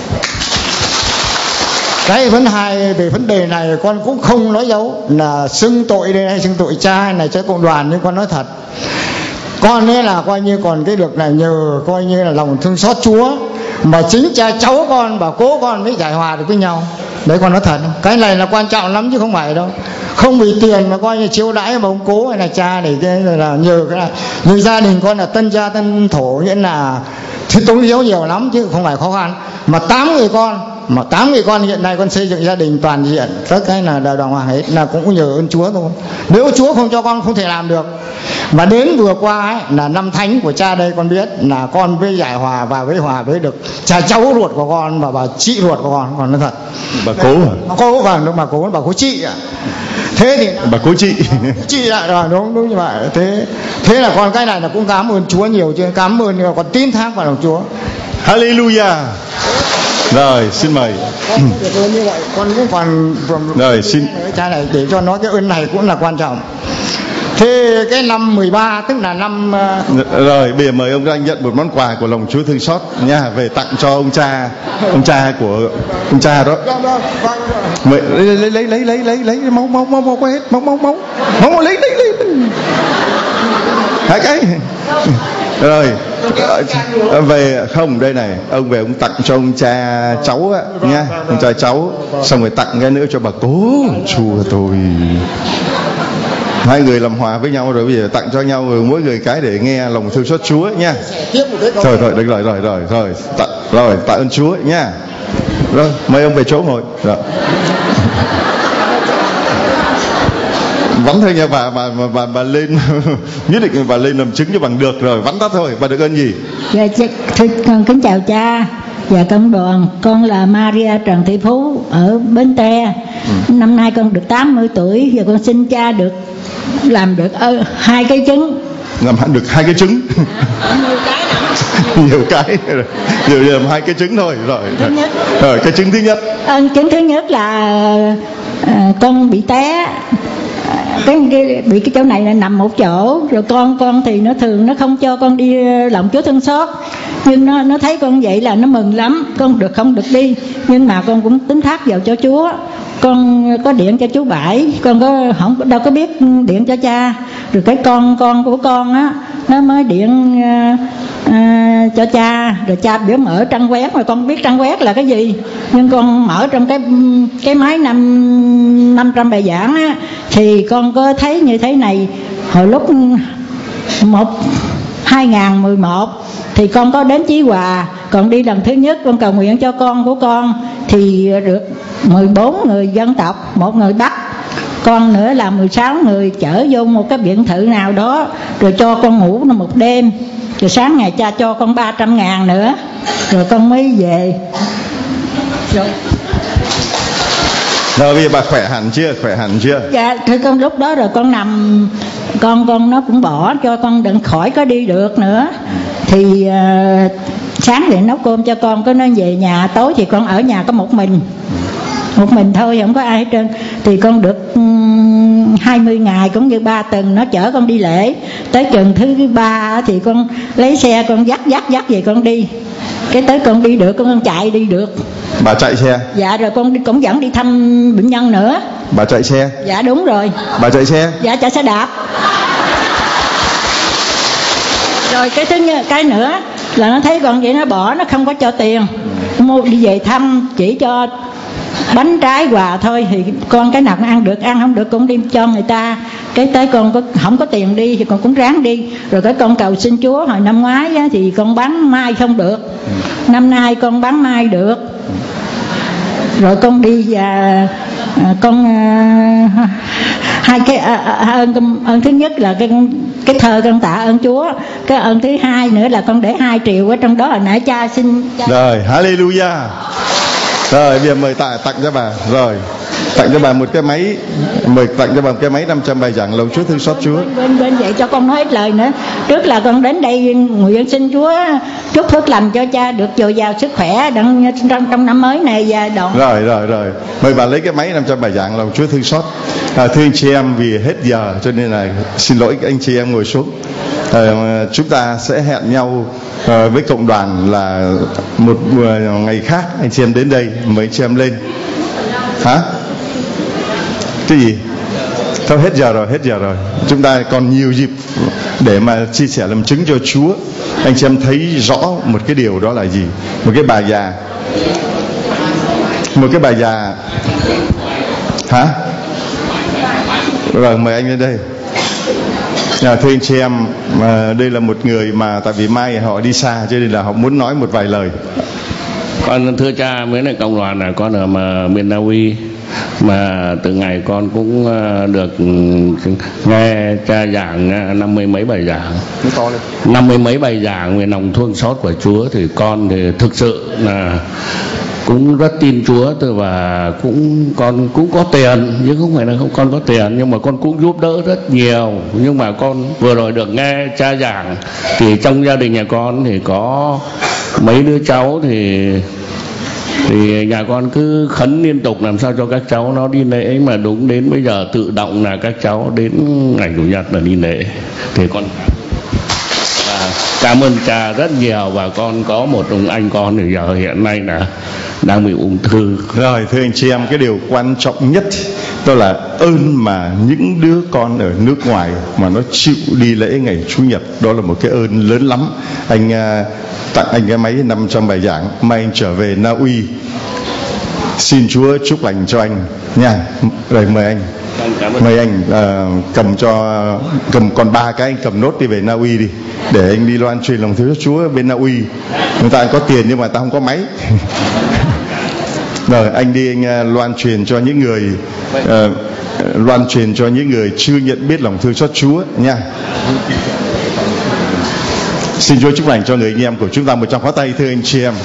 cái vấn hai về vấn đề này con cũng không nói dấu là xưng tội đây hay xưng tội cha hay này cho cộng đoàn, nhưng con nói thật, con ấy là coi như còn cái được này nhờ coi như là lòng thương xót Chúa, mà chính cha cháu con và cố con mới giải hòa được với nhau. Đấy con nói thật, cái này là quan trọng lắm chứ không phải đâu. Không vì tiền mà coi như chiêu đãi mà ông cố hay là cha để cái là nhờ cái này. Như gia đình con là tân cha tân thổ, nghĩa là thì tốn hiếu nhiều lắm chứ không phải khó khăn. Mà tám người con mà tám người con hiện nay con xây dựng gia đình toàn diện, tất cái là đàng hoàng hết, là cũng nhờ ơn Chúa thôi. Nếu Chúa không cho con không thể làm được. Mà đến vừa qua ấy, là năm thánh của cha đây con biết là con với Giải Hòa và với Hòa với được cha cháu ruột của con và bà chị ruột của con, còn nói thật. Bà cố à? Bà cố, vâng, đúng, bà cố, bà cố chị ạ. Thế thì bà cố chị chị ạ, rồi đúng đúng như vậy. Thế thế là con cái này là cũng cảm ơn Chúa nhiều chứ, cảm ơn con tin thác vào lòng Chúa. Hallelujah. Rồi xin mời. Con được ơn như vậy, con cũng còn rồi xin cha này để cho nó cái ơn này cũng là quan trọng. Thế cái năm mười ba tức là năm uh... rồi bây giờ mời ông anh nhận một món quà của lòng Chúa thương xót nha, về tặng cho ông cha, ông cha của ông cha đó. Mời lấy lấy lấy lấy lấy lấy lấy máu máu máu máu hết máu máu máu máu lấy lấy lấy hai cái rồi về không đây này, ông về ông tặng cho ông cha cháu á nha, ông cha cháu xong rồi tặng cái nữa cho bà cố chùa tôi. Hai người làm hòa với nhau rồi bây giờ tặng cho nhau rồi mỗi người cái để nghe lòng thương xót Chúa nha. Thôi thôi được rồi rồi rồi rồi tạ, rồi tạ ơn Chúa nha. Rồi mời ông về chỗ ngồi. Rồi. Vắn thôi nha bà bà bà bà, bà lên nhất định bà lên làm chứng cho bằng được rồi, vắn tắt thôi. Bà được ơn gì? Dạ thưa con kính chào cha và cộng đoàn. Con là Maria Trần Thị Phú ở Bến Tre. Ừ. Năm nay con được tám mươi tuổi và con xin cha được làm được ơ, hai cái trứng. Làm được hai cái trứng. Nhiều cái nhiều cái rồi. Nhiều làm hai cái trứng thôi rồi. Thứ nhất. Rồi cái trứng thứ nhất. À, trứng thứ nhất là à, con bị té. Cái, cái bị cái chỗ này là nằm một chỗ rồi con con thì nó thường nó không cho con đi lòng Chúa thương xót, nhưng nó nó thấy con vậy là nó mừng lắm, con được không được đi, nhưng mà con cũng tính thác vào cho Chúa. Con có điện cho chú Bảy, con có không đâu có biết điện cho cha, rồi cái con con của con á nó mới điện uh, uh, cho cha, rồi cha biểu mở trang web, mà con biết trang web là cái gì, nhưng con mở trong cái cái máy năm năm trăm bài giảng á, thì con có thấy như thế này. Hồi lúc một hai nghìn mười một thì con có đến Chí Hòa, còn đi lần thứ nhất con cầu nguyện cho con của con thì được mười bốn người dân tộc, một người Bắc, con nữa là mười sáu người, chở vô một cái biệt thự nào đó rồi cho con ngủ một đêm, rồi sáng ngày cha cho con ba trăm ngàn nữa rồi con mới về. Rồi Rồi bây giờ bà khỏe hẳn chưa? Khỏe hẳn chưa? Dạ thưa con, lúc đó rồi con nằm, con con nó cũng bỏ cho con đừng khỏi có đi được nữa. Thì uh, sáng thì nấu cơm cho con, có nó về nhà, tối thì con ở nhà có một mình, một mình thôi, không có ai hết trơn. Thì con được um, hai mươi ngày cũng như ba tuần nó chở con đi lễ. Tới chừng thứ ba thì con lấy xe con dắt dắt dắt về con đi. Cái tới con đi được, con chạy đi được. Bà chạy xe? Dạ rồi con cũng dẫn đi thăm bệnh nhân nữa. Bà chạy xe? Dạ đúng rồi. Bà chạy xe? Dạ chạy xe đạp. Rồi cái thứ cái nữa là nó thấy con vậy nó bỏ, nó không có cho tiền. Mua đi về thăm chỉ cho bánh trái quà thôi, thì con cái nào cũng ăn được, ăn không được cũng đi cho người ta. Cái tới con có, không có tiền đi thì con cũng ráng đi. Rồi cái con cầu xin Chúa, hồi năm ngoái á, thì con bán mai không được, năm nay con bán mai được. Rồi con đi và à, con à, hai cái à, à, ơn ơn thứ nhất là cái cái thơ con tạ ơn Chúa, cái ơn thứ hai nữa là con để hai triệu ở trong đó, hồi nãy cha xin cha. Rồi hallelujah. Rồi bây giờ mời tạ tặng cho bà, rồi tặng cho bà một cái máy, mời tặng cho bà một cái máy năm trăm bài giảng lòng Chúa thương xót Chúa. Bên bên vậy cho con nói hết lời nữa. Trước là con đến đây nguyện xin Chúa chúc phước lành cho cha được dồi dào sức khỏe trong trong, trong năm mới này và đoạn. Rồi rồi rồi, mời bà lấy cái máy năm trăm bài giảng lòng Chúa thương xót. À, thưa anh chị em, vì hết giờ cho nên là xin lỗi anh chị em ngồi xuống. À, chúng ta sẽ hẹn nhau à, với cộng đoàn là một ngày khác anh chị em đến đây, mời anh chị em lên. Hả? Cái gì? Thôi hết giờ rồi, hết giờ rồi. Chúng ta còn nhiều dịp để mà chia sẻ làm chứng cho Chúa. Anh chị em thấy rõ một cái điều đó là gì? Một cái bà già, một cái bà già. Hả? Rồi mời anh lên đây. À, thưa anh chị em, à, đây là một người mà tại vì mai họ đi xa cho nên là họ muốn nói một vài lời. Con thưa cha với lại cộng đoàn là con ở mà bên Na Uy, mà từ ngày con cũng được nghe cha giảng năm mươi mấy bài giảng, năm mươi mấy bài giảng về lòng thương xót của Chúa, thì con thì thực sự là cũng rất tin Chúa, và cũng con cũng có tiền, chứ không phải là không con có tiền, nhưng mà con cũng giúp đỡ rất nhiều. Nhưng mà con vừa rồi được nghe cha giảng thì trong gia đình nhà con thì có mấy đứa cháu, thì thì nhà con cứ khấn liên tục làm sao cho các cháu nó đi lễ, mà đúng đến bây giờ tự động là các cháu đến ngày chủ nhật là đi lễ. Thì con và cảm ơn cha rất nhiều. Và con có một ông anh con thì giờ hiện nay là đang bị ung thư. Rồi thưa anh chị em, cái điều quan trọng nhất đó là ơn mà những đứa con ở nước ngoài mà nó chịu đi lễ ngày Chủ nhật, đó là một cái ơn lớn lắm. Anh uh, tặng anh cái máy năm trăm bài giảng, mai anh trở về Na Uy, xin Chúa chúc lành cho anh nha. Rồi mời anh, mời anh uh, cầm cho cầm còn ba cái, anh cầm nốt đi về Na Uy đi, để anh đi loan truyền lòng thương xót Chúa bên Na Uy. Người ta có tiền nhưng mà ta không có máy. Rồi anh đi, anh uh, loan truyền cho những người uh, loan truyền cho những người chưa nhận biết lòng thương xót Chúa nha. Xin Chúa chúc lành cho người anh em của chúng ta. Một tràng pháo tay thưa anh chị em.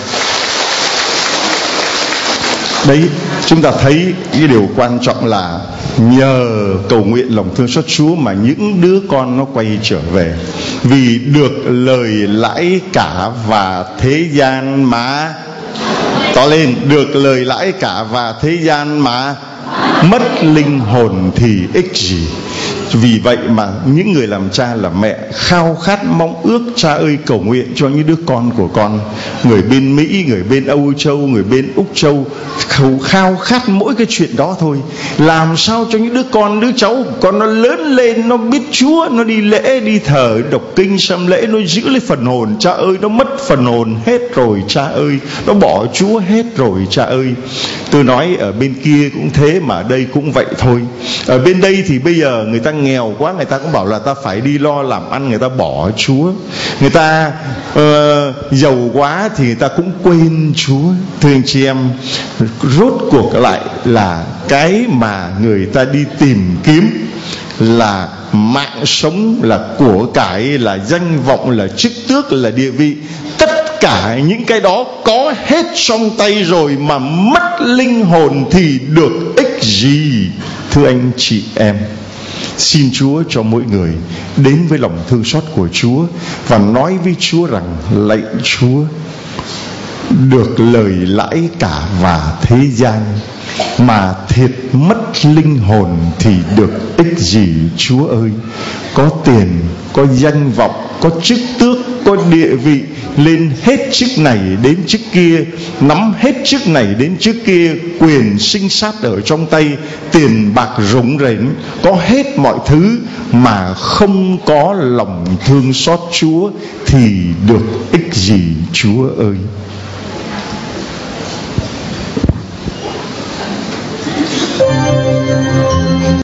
Đấy, chúng ta thấy cái điều quan trọng là nhờ cầu nguyện lòng thương xót Chúa mà những đứa con nó quay trở về, vì được lời lãi cả và thế gian mà to lên, được lời lãi cả và thế gian mà mất linh hồn thì ích gì. Vì vậy mà những người làm cha làm mẹ khao khát mong ước, cha ơi cầu nguyện cho những đứa con của con, người bên Mỹ, người bên Âu Châu, người bên Úc Châu, khao, khao khát mỗi cái chuyện đó thôi. Làm sao cho những đứa con, đứa cháu con nó lớn lên, nó biết Chúa, nó đi lễ, đi thờ, đọc kinh, sám lễ, nó giữ lấy phần hồn. Cha ơi, nó mất phần hồn hết rồi cha ơi, nó bỏ Chúa hết rồi cha ơi. Tôi nói ở bên kia cũng thế, mà ở đây cũng vậy thôi. Ở bên đây thì bây giờ người ta nghèo quá, người ta cũng bảo là ta phải đi lo làm ăn, người ta bỏ Chúa. Người ta uh, giàu quá thì người ta cũng quên Chúa. Thưa anh chị em, rốt cuộc lại là cái mà người ta đi tìm kiếm là mạng sống, là của cải, là danh vọng, là chức tước, là địa vị. Tất cả những cái đó có hết trong tay rồi mà mất linh hồn thì được ích gì? Thưa anh chị em, xin Chúa cho mỗi người đến với lòng thương xót của Chúa và nói với Chúa rằng: lạy Chúa, được lời lãi cả và thế gian mà thiệt mất linh hồn thì được ích gì Chúa ơi. Có tiền, có danh vọng, có chức tước, có địa vị, lên hết chức này đến chức kia, nắm hết chức này đến chức kia, quyền sinh sát ở trong tay, tiền bạc rủng rỉnh, có hết mọi thứ mà không có lòng thương xót Chúa thì được ích gì Chúa ơi.